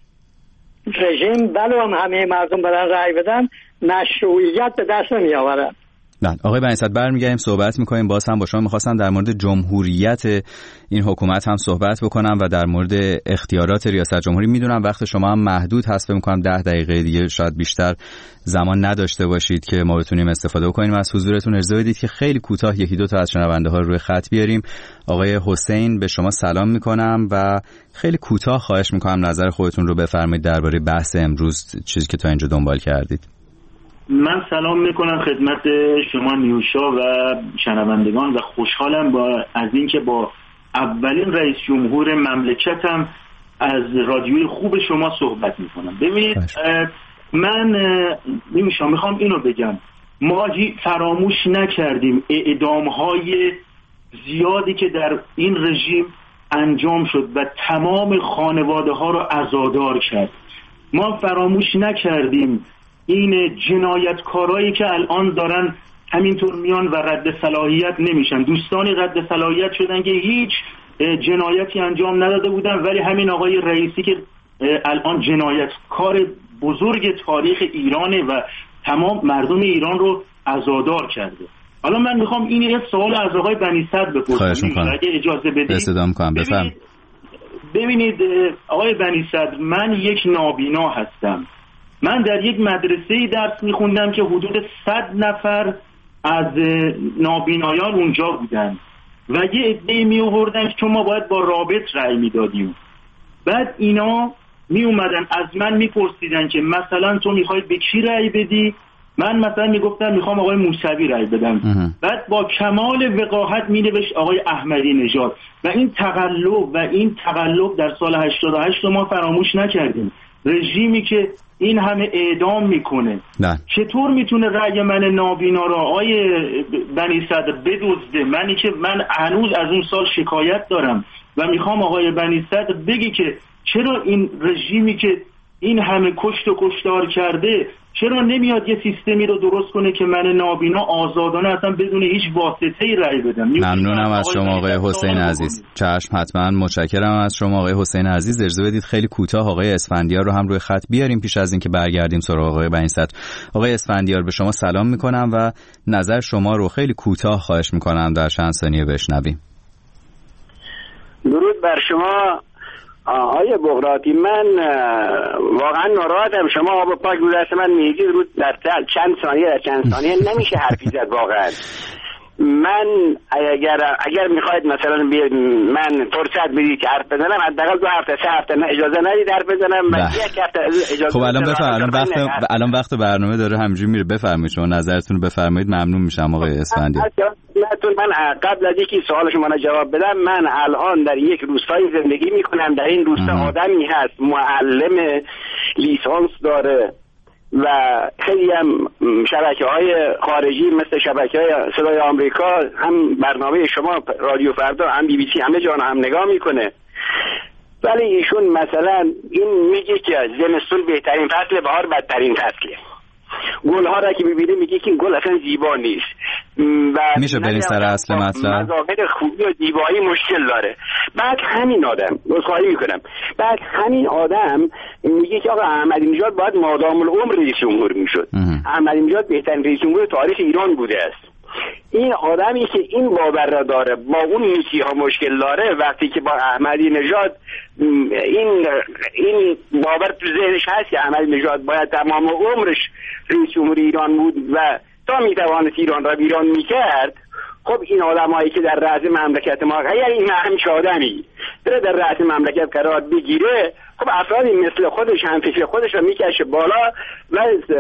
رژیم بلو هم همه مردم برن رأی بدن مشروعیت به دست نمی آورن. بله آقای بنی صدر برمیگردیم صحبت میکنیم باز هم با شما. میخواستم در مورد جمهوریت این حکومت هم صحبت بکنم و در مورد اختیارات ریاست جمهوری. میدونم وقت شما هم محدود هست، فکر میکنم ده دقیقه دیگه شاید بیشتر زمان نداشته باشید که ما بتونیم استفاده بکنیم از حضورتون. اجازه بدید که خیلی کوتاه یکی دو تا از شنونده ها رو روی خط بیاریم. آقای حسین به شما سلام میکنم و خیلی کوتاه خواهش میکنم نظر خودتون رو بفرمایید درباره بحث امروز، چیزی که تا اینجا دنبال کردید. من سلام میکنم خدمت شما نیوشا و شنوندگان و خوشحالم با از اینکه با اولین رئیس جمهور مملکتم از رادیوی خوب شما صحبت میکنم. ببینید من نیوشا میخوام اینو بگم، ما فراموش نکردیم اعدامهای زیادی که در این رژیم انجام شد و تمام خانواده ها رو عزادار کرد. ما فراموش نکردیم این جنایتکارایی که الان دارن همینطور میان و رد صلاحیت نمیشن، دوستانی رد صلاحیت شدن که هیچ جنایتی انجام نداده بودن، ولی همین آقای رئیسی که الان جنایتکار بزرگ تاریخ ایرانه و تمام مردم ایران رو عزادار کرده. حالا من میخوام این یک سوال از آقای بنی صدر بپرسم اگه اجازه بدید. استدام کنم بفرم. ببینید آقای بنی صدر، من یک نابینا هستم. من در یک مدرسه‌ای درس میخوندم که حدود صد نفر از نابینایان اونجا بودن و یه عده‌ای می آوردن که ما باید با رابط رأی میدادیم. بعد اینا می اومدن از من میپرسیدن که مثلا تو میخوای به کی رأی بدی؟ من مثلا میگفتم میخوام آقای موسوی رأی بدم. بعد با کمال وقاحت مینوشت آقای احمدی نژاد. و این تقلب و این تقلب در سال هشتاد و هشت ما فراموش نکردیم. رژیمی که این همه اعدام میکنه نه. چطور میتونه رأی من نابینا را آقای بنی صدر بدزده؟ منی که من هنوز از اون سال شکایت دارم و میخوام آقای بنی صدر بگی که چرا این رژیمی که این همه کشت و کشتار کرده چرا نمیاد یه سیستمی رو درست کنه که من نابینا آزادانه اصلا بدون هیچ واسطه‌ای رأی بدم. ممنونم از شما آقای حسین عزیز. چشم، حتما متشکرم از شما آقای حسین عزیز. اجازه بدید خیلی کوتاه آقای اسفندیار رو هم روی خط بیاریم پیش از اینکه برگردیم سراغ آقای بنی صدر. آقای اسفندیار به شما سلام میکنم و نظر شما رو خیلی کوتاه خواهش میکنم در چند ثانیه بشنویم. درود بر شما آقای بغراتی. من واقعا ناراحتم. شما آب پاک رو دست من میگید رو در چند ثانیه در چند ثانیه نمیشه حرفی زد واقعا. من اگر اگر میخواید مثلا من فرصت بدید که حرف بزنم حداقل دو هفته سه هفته اجازه ندید حرف بزنم. من یک هفته اجازه. خب الان بفرمایید، الان وقت الان وقت برنامه داره همینجوری میره. بفرمایید شما نظرتون رو بفرمایید. ممنون میشم آقای اسفندیار. من قبل از اینکه سوال شما را جواب بدم، من الان در یک روستای زندگی میکنم. در این روستا آدمی هست معلم لیسانس داره و خیلی هم شبکه‌های خارجی مثل شبکه‌های صدای آمریکا هم برنامه شما رادیو فردا هم بی بی سی همه جا هم نگاه میکنه. ولی ایشون مثلا این میگه که زمستون بهترین فصل، بهار بدترین فصله. گل ها را که میبینه میگه که این گل اصلا زیبا نیست و میشه برین سر اصل مطلب. مظاهر خوبی و زیبایی مشکل داره. بعد همین آدم عذرخواهی میکنم بعد همین آدم میگه که آقا احمدی نژاد باید مادام العمر رئیس جمهور میشد. احمدی نژاد بهترین رئیس جمهور تاریخ ایران بوده است. این آدمی که این باور را داره با اون نیکی ها مشکل داره، وقتی که با احمدی نژاد این این باور تو ذهنش هست که احمدی نژاد باید تمام عمرش رئیس جمهور ایران بود و تا میتوانست ایران را ویران میکرد، خب این آدمایی که در رأس مملکت ما اگر این همچه آدمی بره در رأس مملکت قرار بگیره، خب افرادی مثل خودش هم فکر خودش را میکشه بالا و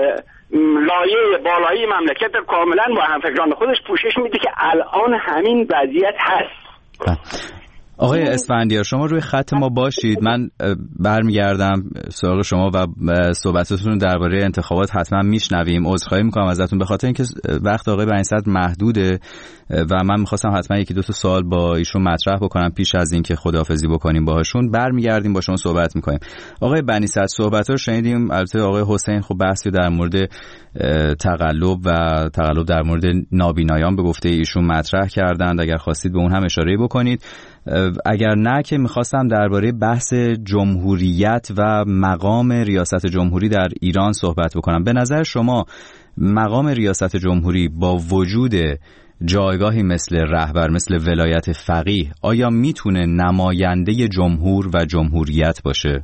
لایه بالایی مملکت کاملا با همفکران خودش پوشش میده که الان همین وضعیت هست. آقای اسفندیار شما روی خط ما باشید، من برمیگردم سراغ شما و صحبتتون درباره انتخابات حتما میشنویم. عذرخواهی میکنم ازتون به خاطر اینکه وقت آقای بنی صدر محدوده و من میخواستم حتما یکی دو تا سوال با ایشون مطرح بکنم پیش از اینکه خداحافظی بکنیم باهاشون. برمیگردیم با شما صحبت میکنیم. آقای بنی صدر صحبت‌ها رو شنیدیم. البته آقای حسین خب بحثی در مورد تقلب و تقلب در مورد نابینایان به گفته ایشون مطرح کردند. اگر خواستید به اون هم اشاره بکنید. اگر نه که میخواستم درباره بحث جمهوریت و مقام ریاست جمهوری در ایران صحبت بکنم. به نظر شما مقام ریاست جمهوری با وجود جایگاهی مثل رهبر، مثل ولایت فقیه، آیا میتونه نماینده جمهور و جمهوریت باشه؟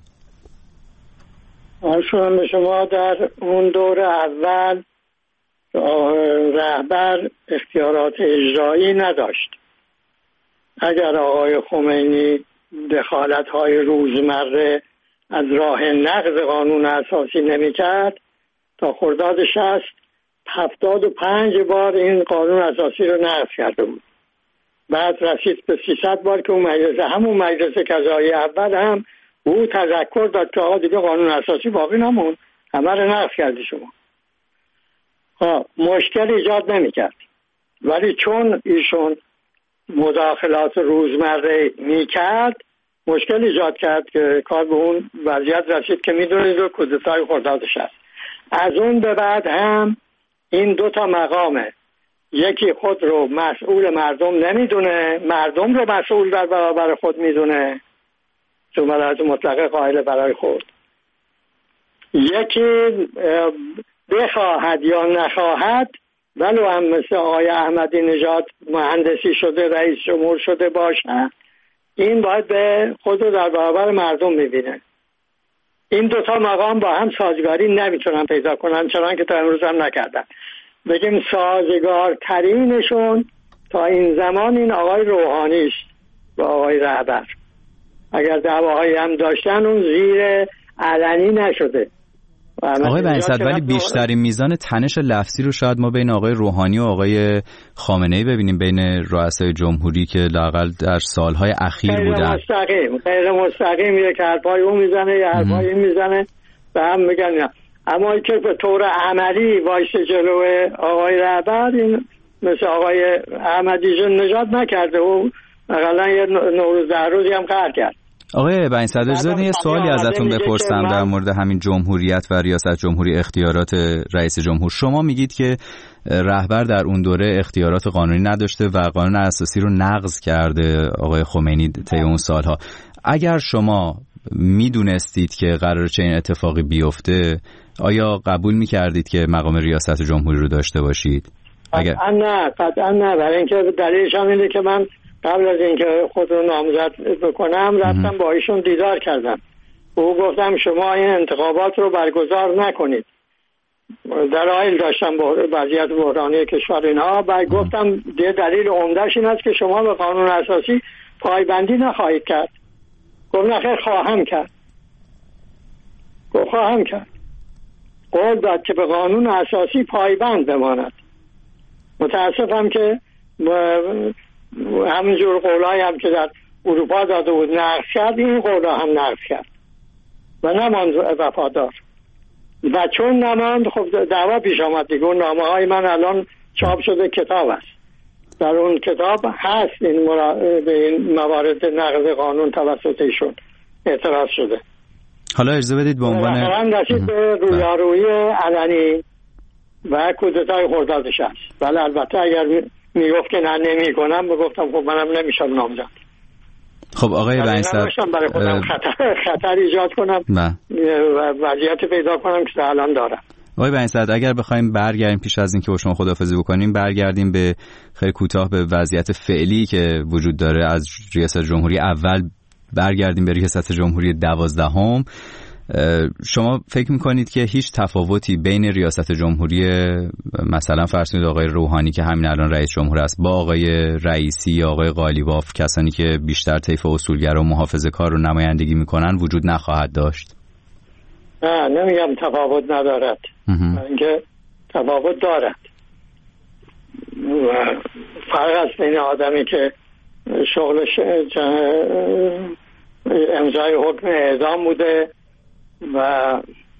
آشون به شما در اون دور اول رهبر اختیارات اجرایی نداشت. اگر آقای خمینی دخالت‌های روزمره از راه نقض قانون اساسی نمی‌کرد، تا خرداد شصت هفتاد و پنج بار این قانون اساسی رو نقض کرده بود. بعد رسید به سیصد بار که اون مجلس همون مجلس قضایی اول هم او تذکر داد که آقا دیگه قانون اساسی باقی نمون، همه رو نقض کردی شما. ها مشکل ایجاد نمی‌کرد. ولی چون ایشون مداخلات روزمره میکرد مشکل ایجاد کرد که کار به اون وضعیت رسید که میدونید رو کودتای خرداد شصت. از اون به بعد هم این دو تا مقامه، یکی خود رو مسئول مردم نمیدونه، مردم رو مسئول در برابر خود میدونه، چون ولایت مطلقه قائل برای خود، یکی بخواهد یا نخواهد ولو هم مثل آقای احمدی نژاد مهندسی شده رئیس جمهور شده باشه، این باید به خود رو در برابر مردم میبینه. این دوتا مقام با هم سازگاری نمیتونن پیدا کنن، چنان که تا امروز هم نکردن. بگیم سازگارترینشون تا این زمان این آقای روحانی است با آقای رهبر. اگر دعواهایی هم داشتن اون زیر علنی نشده. آقای بنی صدر، ولی بیشترین میزان تنش لفظی رو شاید ما بین آقای روحانی و آقای خامنه‌ای ببینیم، بین رؤسای جمهوری که لااقل در سالهای اخیر غیر بودن. مستقیم غیر مستقیم یک حرفای اون میزنه یه حرفای این میزنه و هم میگن. اما که به طور عملی وایس جلو آقای رهبر این مثل آقای احمدی نژاد نکرده و مثلا یه نوروز ده روزی هم قرار کرد. آقای بنی صدر اجازه یه سوالی ازتون بپرسم در مورد همین جمهوریت و ریاست جمهوری، اختیارات رئیس جمهور. شما میگید که رهبر در اون دوره اختیارات قانونی نداشته و قانون اساسی رو نقض کرده آقای خمینی طی اون سالها. اگر شما میدونستید که قراره چنین اتفاقی بیفته، آیا قبول میکردید که مقام ریاست جمهوری رو داشته باشید؟ اگر قطعا نه قطعا نه برای اینکه دلیلش هم اینه که من قبل از اینکه خود رو نامزد بکنم رفتم با ایشون دیدار کردم. او گفتم شما این انتخابات رو برگزار نکنید. دلایل داشتم با وضعیت بحرانی کشور اینها. بعد گفتم دلیل عمده‌اش این است که شما به قانون اساسی پایبندی نخواهید کرد. گفت نه خیر خواهم کرد. گفت خواهم کرد. قول داد که به قانون اساسی پایبند بماند. متاسفم که همینجور قولایی هم که در اروپا داده بود نقض کرد، این قولا هم نقض کرد و نماند وفادار. و چون نماند خب دعوا پیش آمد دیگه. اون نامه های من الان چاپ شده کتاب است، در اون کتاب هست این مرا... به این موارد نقض قانون توسط ایشون اعتراض شده. حالا اجازه بدید به عنوان مثلا رسید به رویارویی علنی و کودتای خرداد شصت. ولی البته اگر میگفت که نه نمی کنم بگفتم خب منم نمیشم نامزد. خب آقای بنی صدر برای خودم خطر, خطر ایجاد کنم و وضعیت پیدا کنم که الان دارم. آقای بنی صدر اگر بخوایم برگردیم پیش از اینکه با شما خداحافظی بکنیم، برگردیم به خیلی کوتاه به وضعیت فعلی که وجود داره. از ریاست جمهوری اول برگردیم به ریاست جمهوری دوازدهم. شما فکر میکنید که هیچ تفاوتی بین ریاست جمهوری مثلا فرض کنید آقای روحانی که همین الان رئیس جمهور است با آقای رئیسی یا آقای قالیباف، کسانی که بیشتر طیف اصولگرا و محافظه‌کار رو نمایندگی میکنن، وجود نخواهد داشت؟ نه نمیگم تفاوت ندارد، اینکه تفاوت دارد. فرق است بین آدمی که شغلش امضای حکم اعدام بوده و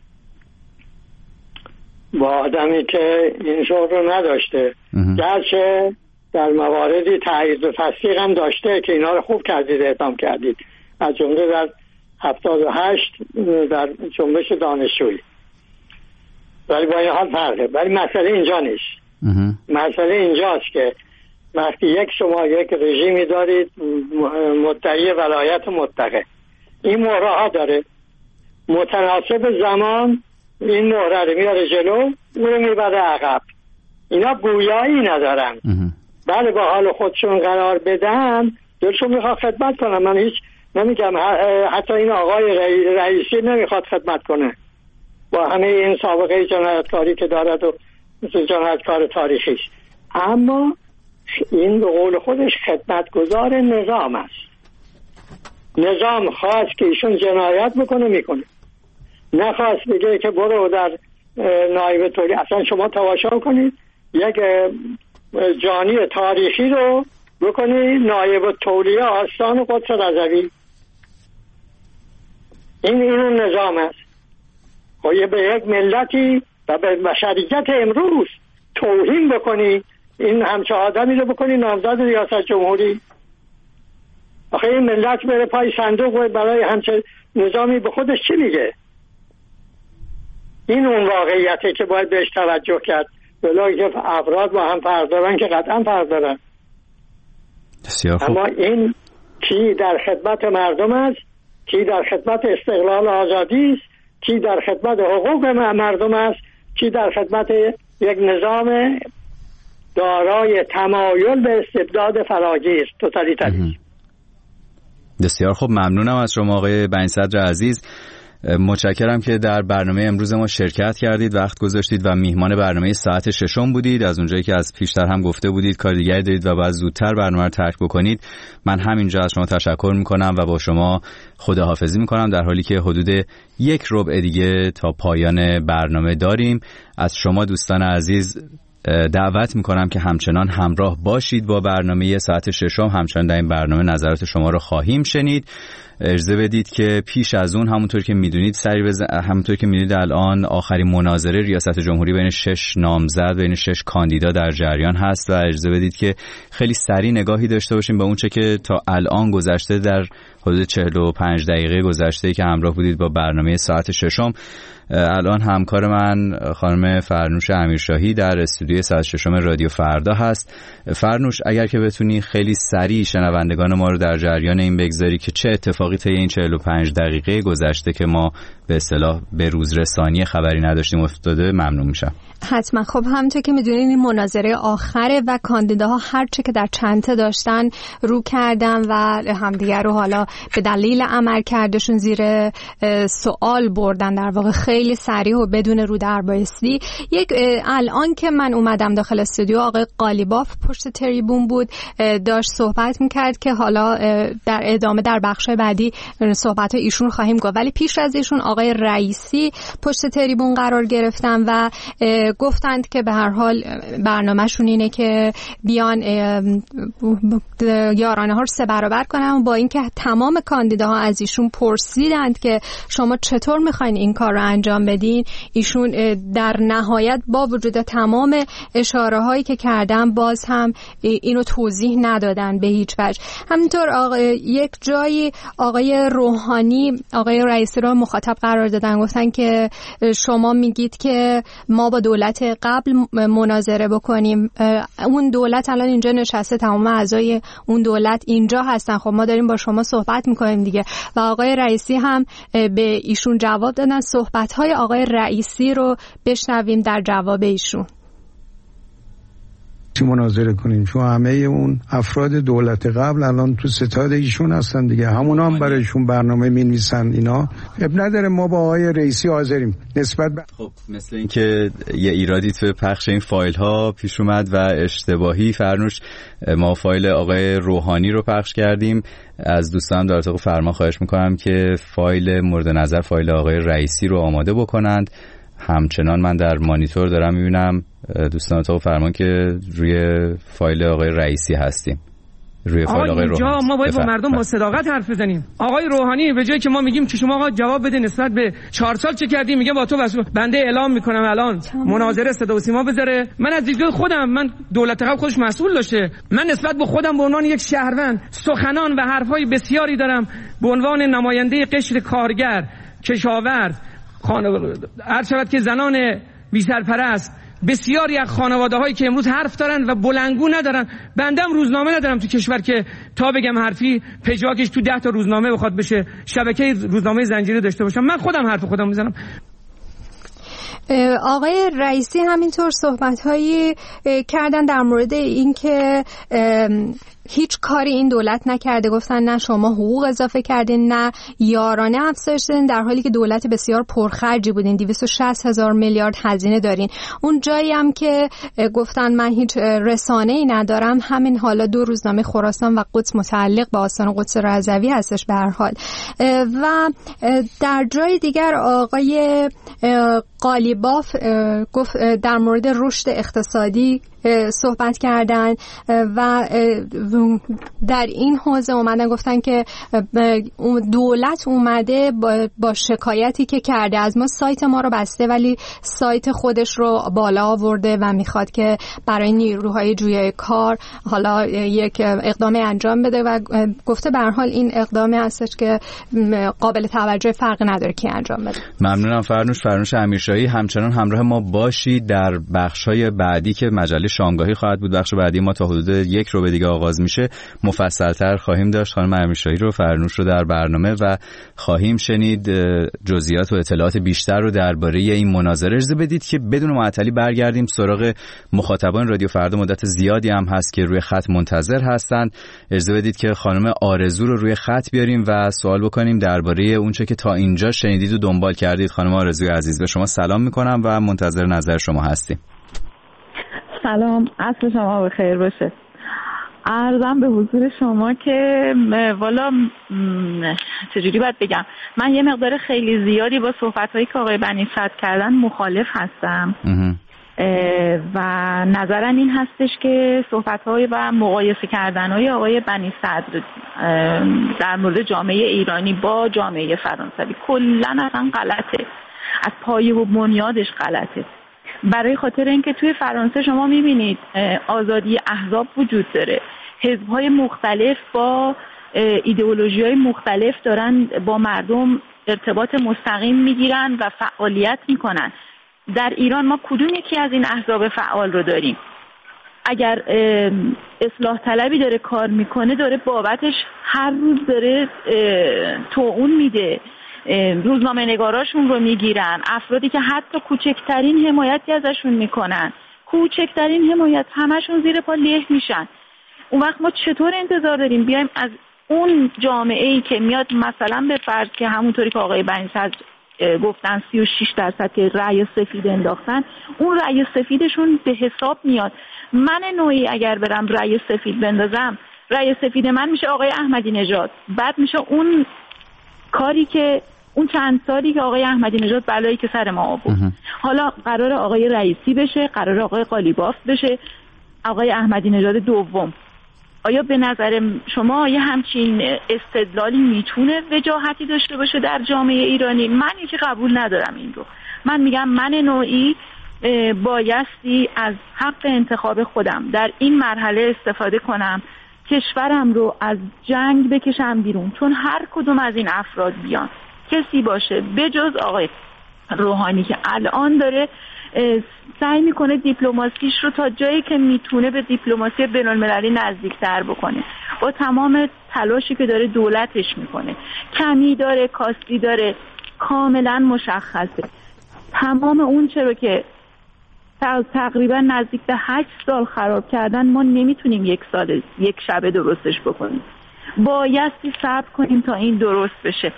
با آدمی که این شغل رو نداشته، گرچه در مواردی تایید و تصدیق هم داشته که اینا رو خوب کردید اعدام کردید، از جمله در هفتاد و هشت در جنبش دانشجویی. ولی با این حال فرقه. ولی مسئله اینجا نیست. مسئله اینجاست که وقتی یک شما یک رژیمی دارید مدعی ولایت مطلقه، این مهره ها داره، متناسب زمان این مهره رو میاره جلو، اون رو میبره عقب. اینا گویایی ندارن. بله با حال خودشون قرار بدن، دلشون میخواد خدمت کنن. من هیچ نمیگم، حتی این آقای رئیسی نمیخواد خدمت کنه با همه این سابقه جنایتکاری که دارد و جنایتکار تاریخی است، اما این به قول خودش خدمتگزار نظام است. نظام خواست که ایشون جنایت بکنه میکنه، نخواست بگه که برو در نایب تولی. اصلا شما تماشا کنید یک جانی تاریخی رو بکنی نایب تولیه آستان قدس رضوی، این این نظام است. خب به یک ملتی و به بشریت امروز توهین بکنی، این همچه آدمی رو بکنی نامزد ریاست جمهوری. آخه این ملت بره پای صندوق برای همچه نظامی به خودش چی میگه؟ این اون واقعیته که باید بهش توجه کرد. بلایی که افراد با هم فرق دارن که قطعا فرق دارن، اما این کی در خدمت مردم است، کی در خدمت استقلال آزادی است، کی در خدمت حقوق مردم است، کی در خدمت یک نظام دارای تمایل به استبداد فراگیر، توتالیتاریسم. بسیار خوب، ممنونم از شما آقای بنی صدر عزیز. متشکرم که در برنامه امروز ما شرکت کردید، وقت گذاشتید و میهمان برنامه ساعت ششم بودید. از اونجایی که از پیشتر هم گفته بودید کار دیگری دارید و باید زودتر برنامه رو ترک بکنید، من همینجا از شما تشکر میکنم و با شما خداحافظی میکنم، در حالی که حدود یک ربع دیگه تا پایان برنامه داریم. از شما دوستان عزیز دعوت میکنم که همچنان همراه باشید با برنامه ساعت ششم. همچنان در این برنامه نظرات شما رو خواهیم شنید. اجازه بدید که پیش از اون همونطور که میدونید سری بز... همونطور که میدونید الان آخرین مناظره ریاست جمهوری بین شش نامزد، بین شش کاندیدا در جریان هست و اجازه بدید که خیلی سری نگاهی داشته باشیم به اونچه که تا الان گذشته در حدود چهل و پنج دقیقه گذشته که همراه بودید با برنامه ساعت ششم. الان همکار من خانم فرنوش امیرشاهی در استودیوی ساعت ششم رادیو فردا هست. فرنوش، اگر که بتونی خیلی سریع شنوندگان ما رو در جریان این بگذاری که چه اتفاقی طی این چهل و پنج دقیقه گذشته که ما به اصطلاح به روز رسانی خبری نداشتیم افتاده، ممنون میشم. حتما. خب همونطور که میدونین این مناظره آخره و کاندیداها هر چه که در چنته داشتن رو کردن و همدیگر رو حالا به دلیل عملکردشون زیر سوال بردن، در واقع خیلی سریع و بدون رو در بایستی. یک الان که من اومدم داخل استودیو، آقای قالیباف پشت تریبون بود، داشت صحبت میکرد که حالا در ادامه در بخشای بعدی صحبت ایشون خواهیم گفت، ولی پیش از ایشون آقای رئیسی پشت تریبون قرار گرفتن و گفتند که به هر حال برنامه‌شون اینه که بیان یارانه ها رو سه برابر کنن، با اینکه تمام کاندیداها از ایشون پرسیدند که شما چطور میخواین این کار رو انجام بدین. ایشون در نهایت با وجود تمام اشاره هایی که کردن باز هم اینو توضیح ندادن به هیچ وجه. همینطور آقای یک جایی آقای روحانی آقای رئیسی رو مخاطب قرار دادن، گفتن که شما میگید که ما با دولت قبل مناظره بکنیم، اون دولت الان اینجا نشسته، تمام اعضای اون دولت اینجا هستن، خب ما داریم با شما صحبت میکنیم دیگه. و آقای رئیسی هم به ایشون جواب دادن. صحبت‌های آقای رئیسی رو بشنویم در جواب ایشون. چی مناظره کنیم؟ چون همه اون افراد دولت قبل الان تو ستاد ایشون هستن دیگه، همونا هم برایشون برنامه می‌نویسن. اینا اب نداره، ما با آقای رئیسی حاضریم نسبت به خب مثل اینکه یه ایرادی تو پخش این فایل ها پیش اومد و اشتباهی فرنوش ما فایل آقای روحانی رو پخش کردیم. از دوستان در اتاق فرمان خواهش میکنم که فایل مورد نظر فایل آقای رئیسی رو آماده بکنند. همچنان من در مانیتور دارم میبینم دوستان اتاق فرمان که روی فایل آقای رئیسی هستیم، روی فایل آقای روحانی. ما باید با مردم با صداقت حرف بزنیم. آقای روحانی به جایی که ما میگیم که شما آقا جواب بده نسبت به چهار سال چه کردی، میگه با تو بس بنده اعلام میکنم الان مناظره صدا و سیما بذاره. من از دیدگاه خودم، من دولت قبل خودش مسئول داشته، من نسبت به خودم به عنوان یک شهروند سخنان و حرفای بسیاری دارم به عنوان نماینده قشر کارگر، کشاورز، خانواده، هر شود که زنان بی سرپرست، بسیاری از خانواده هایی که امروز حرف دارن و بلنگو ندارن. بندم روزنامه ندارم تو کشور که تا بگم حرفی پژواکش تو ده تا روزنامه بخواد بشه، شبکه روزنامه زنجیره داشته باشم. من خودم حرف خودم میزنم. آقای رئیسی همینطور صحبت‌هایی کردن در مورد اینکه هیچ کاری این دولت نکرده. گفتن نه شما حقوق اضافه کردین، نه یارانه افزایش دادین، در حالی که دولت بسیار پرخرجی بودین، دویست و شصت هزار میلیارد هزینه دارین. اون جایی هم که گفتن من هیچ رسانه‌ای ندارم، همین حالا دو روزنامه خراسان و قدس متعلق به آستان قدس رضوی هستش به هر حال. و در جای دیگر آقای قالیباف گفت در مورد رشد اقتصادی صحبت کردن و در این حوزه اومدن گفتن که دولت اومده با شکایتی که کرده از ما سایت ما رو بسته، ولی سایت خودش رو بالا آورده و میخواد که برای نیروهای جویای کار حالا یک اقدامی انجام بده و گفته به هر حال این اقدامی هستش که قابل توجه، فرق نداره کی انجام بده. ممنونم فرنوش. فرنوش امیرشاهی، همچنان همراه ما باشید در بخش‌های بعدی که مجله شامگاهی خواهد بود. بخش بعدی ما تا حدود یک رو به دیگه آغاز میشه، مفصل‌تر خواهیم داشت خانم امیرشاهی رو، فرنوش رو در برنامه و خواهیم شنید جزئیات و اطلاعات بیشتر رو درباره این مناظره. اجازه بدید که بدون معطلی برگردیم سراغ مخاطبان رادیو فردا. مدت زیادی هم هست که روی خط منتظر هستند. اجازه بدید که خانم آرزو رو روی خط بیاریم و سوال بکنیم درباره اونچه که تا اینجا شنیدید و دنبال کردید. خانم آرزوی عزیز، به شما سلام میکنم و منتظر نظر شما هستیم. سلام، عصر شما بخیر باشه. عرضم به حضور شما که والا چجوری باید بگم، من یه مقدار خیلی زیادی با صحبت‌هایی که آقای بنی صدر کردن مخالف هستم و نظرم این هستش که صحبت‌های و مقایسه کردن‌های آقای بنی صدر در مورد جامعه ایرانی با جامعه فرانسوی کلاً اصلا غلطه، از پایه و بنیادش غلطه. برای خاطر اینکه توی فرانسه شما می‌بینید آزادی احزاب وجود داره، حزب‌های مختلف با ایدئولوژی‌های مختلف دارن با مردم ارتباط مستقیم می‌گیرن و فعالیت می‌کنن. در ایران ما کدوم یکی از این احزاب فعال رو داریم؟ اگر اصلاح طلبی داره کار میکنه داره بابتش هر روز داره توعون میده، روزنامه نگاراشون رو میگیرن، افرادی که حتی کوچکترین حمایتی ازشون میکنن، کوچکترین حمایت، همشون زیر پا له میشن. اون وقت ما چطور انتظار داریم بیایم از اون جامعه‌ای که میاد مثلا به فرض که همونطوری که آقای بنی صدر گفتن سی و شش درصد که رأی سفید انداختن، اون رأی سفیدشون به حساب میاد. من نوعی اگر برم رأی سفید بندازم، رأی سفید من میشه آقای احمدی نژاد، بعد میشه اون کاری که اون چند سالی که آقای احمدی نژاد بلایی که سر ما آورد. حالا قرار آقای رئیسی بشه، قرار آقای قالیباف بشه، آقای احمدی نژاد دوم. آیا به نظر شما یه همچین استدلالی میتونه وجاهتی داشته باشه در جامعه ایرانی؟ من یکی قبول ندارم این رو. من میگم من نوعی بایستی از حق انتخاب خودم در این مرحله استفاده کنم، کشورم رو از جنگ بکشم بیرون، چون هر کدوم از این افراد بیان کسی باشه بجز آقای روحانی که الان داره سعی میکنه دیپلماسیش رو تا جایی که میتونه به دیپلماسی بین‌المللی نزدیکتر بکنه، با تمام تلاشی که داره دولتش میکنه، کمی داره کاستی داره، کاملا مشخصه. تمام اون چرا که تقریبا نزدیک به هشت سال خراب کردن ما نمیتونیم یک سال یک شبه درستش بکنیم، بایستی صبر کنیم تا این درست بشه.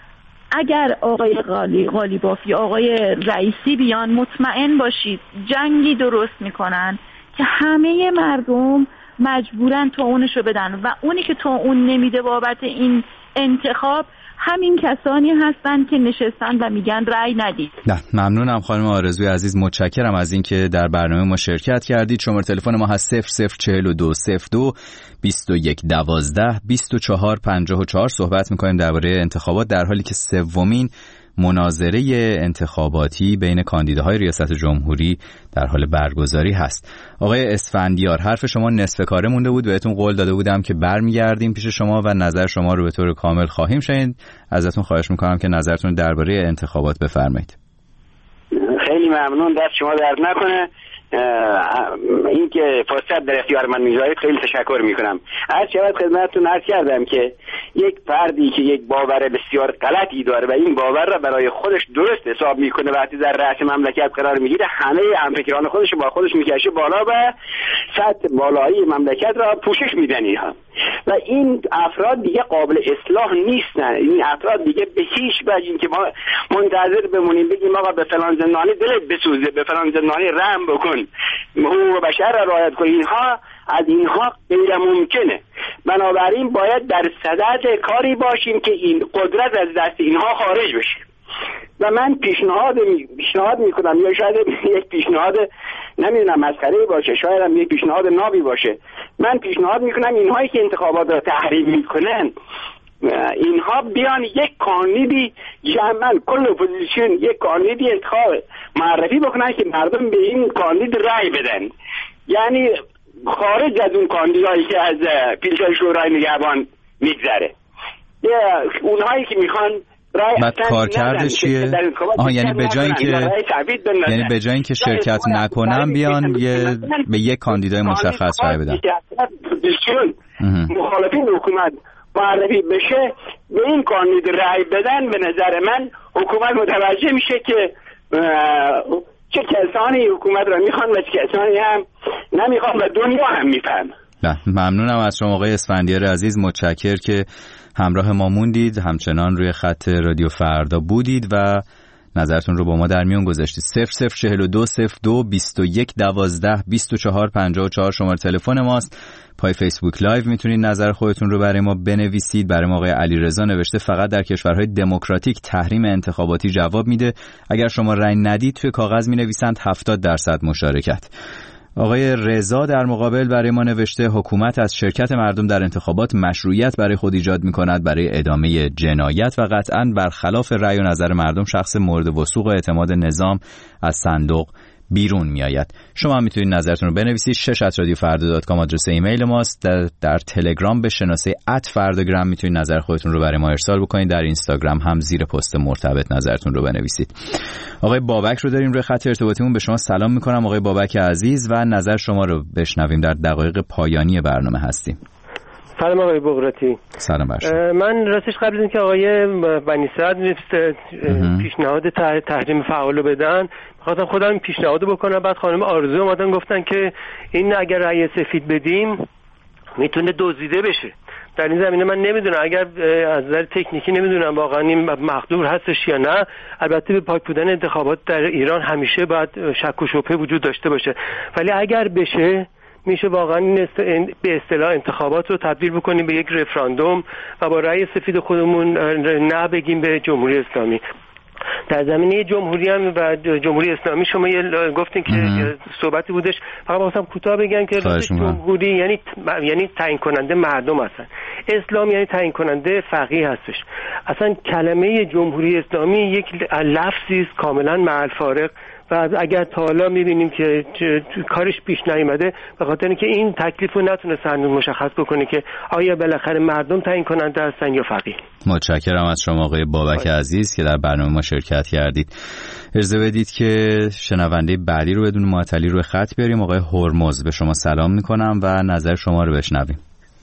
اگر آقای غالی غالیباف یا آقای رئیسی بیان، مطمئن باشید جنگی درست میکنن که همه مردم مجبورن توعونشو بدن و اونی که توعون نمیده بابت این انتخاب همین کسانی هستن که نشستن و میگن رأی ندید. نه، ممنونم خانم آرزوی عزیز، متشکرم از اینکه در برنامه ما شرکت کردید. شماره تلفن ما هست صفر صفر چهل و دو صفر دو بیست و یک دوازده بیست و چهار پنجاه و چهار. صحبت میکنیم درباره انتخابات در حالی که سومین مناظره انتخاباتی بین کاندیداهای ریاست جمهوری در حال برگزاری هست. آقای اسفندیار، حرف شما نصف کاره مونده بود، بهتون قول داده بودم که برمیگردیم پیش شما و نظر شما رو به طور کامل خواهیم شنید. ازتون خواهش میکنم که نظرتون درباره انتخابات بفرمایید. خیلی ممنون، دست شما درد نکنه. این که فرصت در اختیار من میذارید خیلی تشکر میکنم. از شبت خدمتتون عرض کردم که یک فردی که یک باور بسیار غلطی داره و این باور را برای خودش درست حساب میکنه، وقتی در رأس مملکت قرار میگیره همه همفکران خودش با خودش میکشه بالا و سطح بالایی مملکت را پوشش میدن اینها، و این افراد دیگه قابل اصلاح نیستن. این افراد دیگه به هیچ وجه این که ما منتظر بمونیم بگیم آقا به فلان زندانی دلت بسوزه، به فلان زندانی رحم بکن، حقوق بشر را رعایت کن، اینها از اینها غیر ممکنه. بنابراین باید در صدد کاری باشیم که این قدرت از دست اینها خارج بشه. و من پیشنهاد می... پیشنهاد میکنم، یا شاید یک پیشنهاد نمیدونم مسخره باشه، شاید هم یک پیشنهاد نابی باشه، من پیشنهاد میکنم اینهایی که انتخابات را تحریم میکنن اینها بیان یک کاندیدی جمعاً کل اپوزیسیون یک کاندیدی انتخاب معرفی بکنن که مردم به این کاندید رأی بدن، یعنی خارج از اون کاندیدایی که از پیش شورای نگهبان میگذره. اونهایی که میخوان بعد کارکردش چیه؟ آها یعنی به جای اینکه یعنی به جای اینکه شرکت نکنن بیان یه به یک کاندیدای مشخص رای بدن. مخالفین حکومت معرفی بشه به این کاندید رای بدن، به نظر من حکومت متوجه میشه که چه کسانی حکومت را میخوان و چه کسانی هم نمیخوان و دنیا هم میفهم. ممنونم از شما آقای اسفندیار عزیز، متشکر که همراه ما موندید، همچنان روی خط رادیو فردا بودید و نظرتون رو با ما در میون گذاشتید. صفر صفر چهل و دو صفر دو بیست و یک دوازده بیست و چهار پنجاه و چهار شماره تلفن ماست. پای فیسبوک لایو میتونید نظر خودتون رو برای ما بنویسید. برای ما آقای علیرضا نوشته فقط در کشورهای دموکراتیک تحریم انتخاباتی جواب میده، اگر شما رأی ندید توی کاغذ مینویسند هفتاد درصد مشارکت. آقای رضا در مقابل برای ما نوشته حکومت از شرکت مردم در انتخابات مشروعیت برای خود ایجاد می‌کند برای ادامه جنایت و قطعاً برخلاف رأی و نظر مردم شخص مورد وثوق و اعتماد نظام از صندوق بیرون میآید. شما هم میتونید نظرتون رو بنویسید. شش ات رادیو فردا دات کام آدرس ایمیل ماست. در, در تلگرام به شناسه ات فرداگرام میتونید نظر خودتون رو برای ما ارسال بکنید. در اینستاگرام هم زیر پست مرتبط نظرتون رو بنویسید. آقای بابک رو داریم روی خط ارتباطیمون. به شما سلام میکنم آقای بابک عزیز و نظر شما رو بشنویم. در دقایق پایانی برنامه هستیم. سلام آقای بغراتی. سلام بر شما. من راستش قبل از اینکه آقای بنی صدر پیشنهاد تحریم فعال بدن، خواستم خودم پیشنهاد بکنم. بعد خانم آرزو اومدن گفتن که این اگر رأی سفید بدیم میتونه دزدیده بشه. در این زمینه من نمیدونم، اگر از نظر تکنیکی نمیدونم واقعا این مقدور هستش یا نه. البته به پاک بودن انتخابات در ایران همیشه باید شک و شبهه وجود داشته باشه، ولی اگر بشه میشه واقعا به اصطلاح انتخابات رو تبدیل بکنیم به یک رفراندوم و با رأی سفید خودمون نه بگیم به جمهوری اسلامی. در زمینه جمهوری هم و جمهوری اسلامی شما گفتین که صحبتی بودش، فقط واسم کوتاه بگم که جمهوری یعنی یعنی تعیین کننده مردم هستن، اسلام یعنی تعیین کننده فقیه هستش. اصلا کلمه جمهوری اسلامی یک لفظی است کاملا معل فارق و اگر تا حالا می‌بینیم که کارش پیش نیامده به خاطر اینکه این تکلیف رو نتونه صندوق مشخص بکنه که آیا بالاخره مردم تعیین کننده هستن یا فقیه. متشکرم از شما آقای بابک عزیز که در برنامه ما شرکت کردید. اجازه بدید که شنونده بعدی رو بدون معطلی روی خط بیاریم. آقای هرمز، به شما سلام می‌کنم و نظر شما رو بشنویم.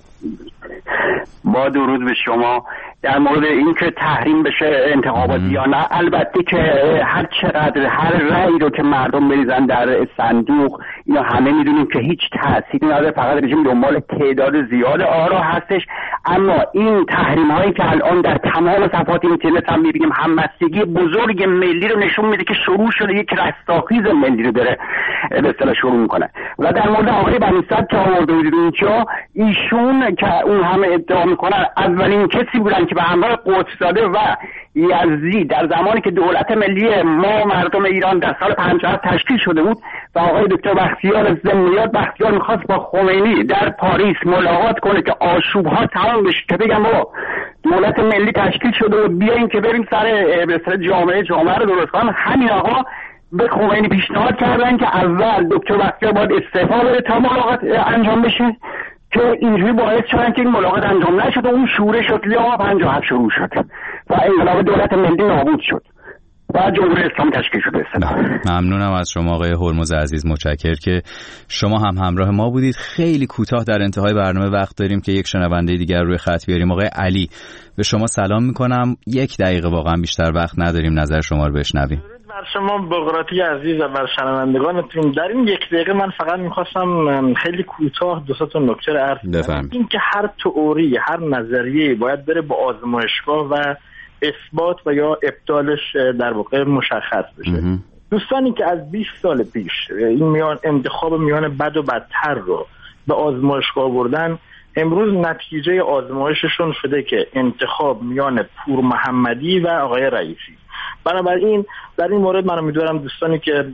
با درود به شما. در مورد اینکه تحریم بشه انتخابات یا نه، البته که هر چقدر هر رأی رو که مردم بریزن در صندوق اینا همه میدونیم که هیچ تأثیری نداره، فقط رژیم دنبال تعداد زیاد آرا هستش. اما این تحریم هایی که الان در تمام صفحات اینترنت هم میبینیم همبستگی بزرگ ملی رو نشون میده که شروع شده یک رستاخیز ملی رو داره به اصطلاح شروع میکنه. و در مورد آقای بنی صدر که آورده بودید اینجا، ایشون که اون همه ادعا میکنن اولین کسی بودن که به همراه قدس‌زاده و یزدی در زمانی که دولت ملی ما مردم ایران در سال پنجاه تشکیل شده بود و آقای دکتر بختیار ضمنیات بختیار میخواست با خمینی در پاریس ملاقات کنه که آشوب‌ها تمام بشه که بگم بابا دولت ملی تشکیل شده و بیاین که بریم سر به سر جامعه جامعه رو درست کنیم، همین آقا به خمینی پیشنهاد کردن که اول دکتر بختیار باید استعفا بده تا ملاقات انجام بشه، که اینجوری باعث شدن که این ملاقات انجام نشد و اون شورش شد یا پنجاه هفت شروع شد و انقلاب دولت ملی نابود شد و جمهوری اسلامی تشکیل شد. ممنونم از شما آقای هرمز عزیز، متشکر که شما هم همراه ما بودید. خیلی کوتاه در انتهای برنامه وقت داریم که یک شنونده دیگر روی خط بیاریم. آقای علی، به شما سلام میکنم. یک دقیقه واقعا بیشتر وقت نداریم، نظر شما رو بشنویم. بر شما بغراتی عزیز و بر شنوندگانتون در این یک دقیقه من فقط میخواستم خیلی کوتاه دو سه تا نکته رو عرض کنم. این که هر تئوری، هر نظریه باید بره با آزمایشگاه و اثبات و یا ابطالش در واقع مشخص بشه. دوستانی که از بیست سال پیش این میان انتخاب میان بد و بدتر رو به آزمایشگاه بردن، امروز نتیجه آزمایششون شده که انتخاب میان پور محمدی و آقای رئیسی. بنابراین در این مورد من امیدوارم دوستانی که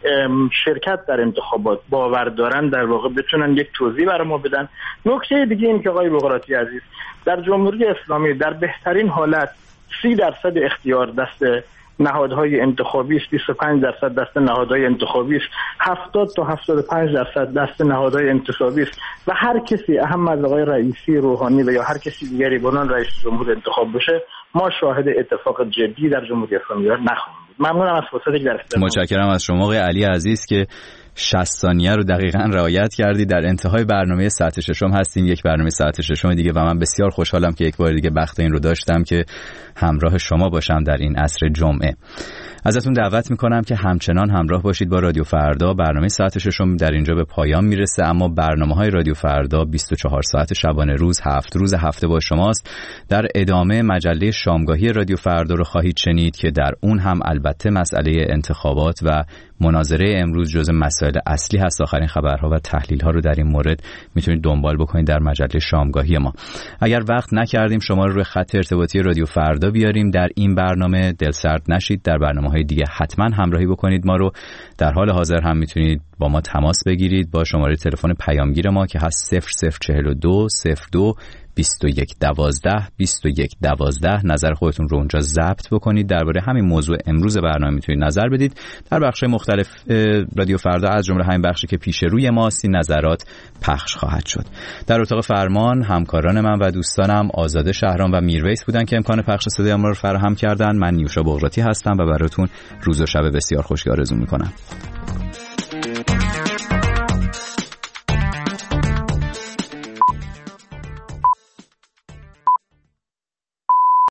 شرکت در انتخابات باور دارن در واقع بتونن یک توضیح برای ما بدن. نکته دیگه این که آقای بغراتی عزیز، در جمهوری اسلامی در بهترین حالت سی درصد اختیار دست نهادهای انتخابی است، بیست و پنج درصد دست نهادهای انتخابی است، هفتاد تا هفتاد و پنج درصد دست نهادهای انتصابی است و هر کسی اهم از آقای رئیسی، روحانی و یا هر کسی دیگری به عنوان رئیس جمهور انتخاب بشه ما شاهد اتفاق جدی در جمهوری اسلامی ایران نخواهیم بود. ممنونم از فرصتی که در اختیار متشکرم از شما آقای علی عزیز که شصت ثانیه رو دقیقاً رعایت کردید. در انتهای برنامه ساعت ششم هستیم، یک برنامه ساعت ششم دیگه، و من بسیار خوشحالم که یک بار دیگه بخت این رو داشتم که همراه شما باشم در این عصر جمعه. ازتون دعوت میکنم که همچنان همراه باشید با رادیو فردا. برنامه ساعت ششم در اینجا به پایان میرسه، اما برنامه‌های رادیو فردا بیست و چهار ساعت شبانه روز، هفت روز هفته با شماست. در ادامه مجله شامگاهی رادیو فردا رو خواهید شنید که در اون هم البته مسئله انتخابات و مناظره امروز جزء مسائل اصلی هست. آخرین خبرها و تحلیل‌ها رو در این مورد میتونید دنبال بکنید در مجله شامگاهی ما. اگر وقت نکردیم شما رو روی خط ارتباطی رادیو فردا بیاریم در این برنامه، دلسرد نشید، در برنامه‌های دیگه حتما همراهی بکنید ما رو. در حال حاضر هم میتونید با ما تماس بگیرید با شماره تلفن پیامگیر ما که هست صفر صفر چهل و دو صفر دو بیست و یک دوازده بیست و یک دوازده. نظر خودتون رو اونجا ضبط بکنید. درباره همین موضوع امروز برنامه میتونید نظر بدید. در بخش‌های مختلف رادیو فردا از جمله همین بخشی که پیش روی ماست این نظرات پخش خواهد شد. در اتاق فرمان همکاران من و دوستانم آزاده شهرام و میرویس بودن که امکان پخش صدای ما رو فراهم کردن. من نیوشا بغراتی هستم و براتون روز و شب بسیار خوشی آرزو میکنم.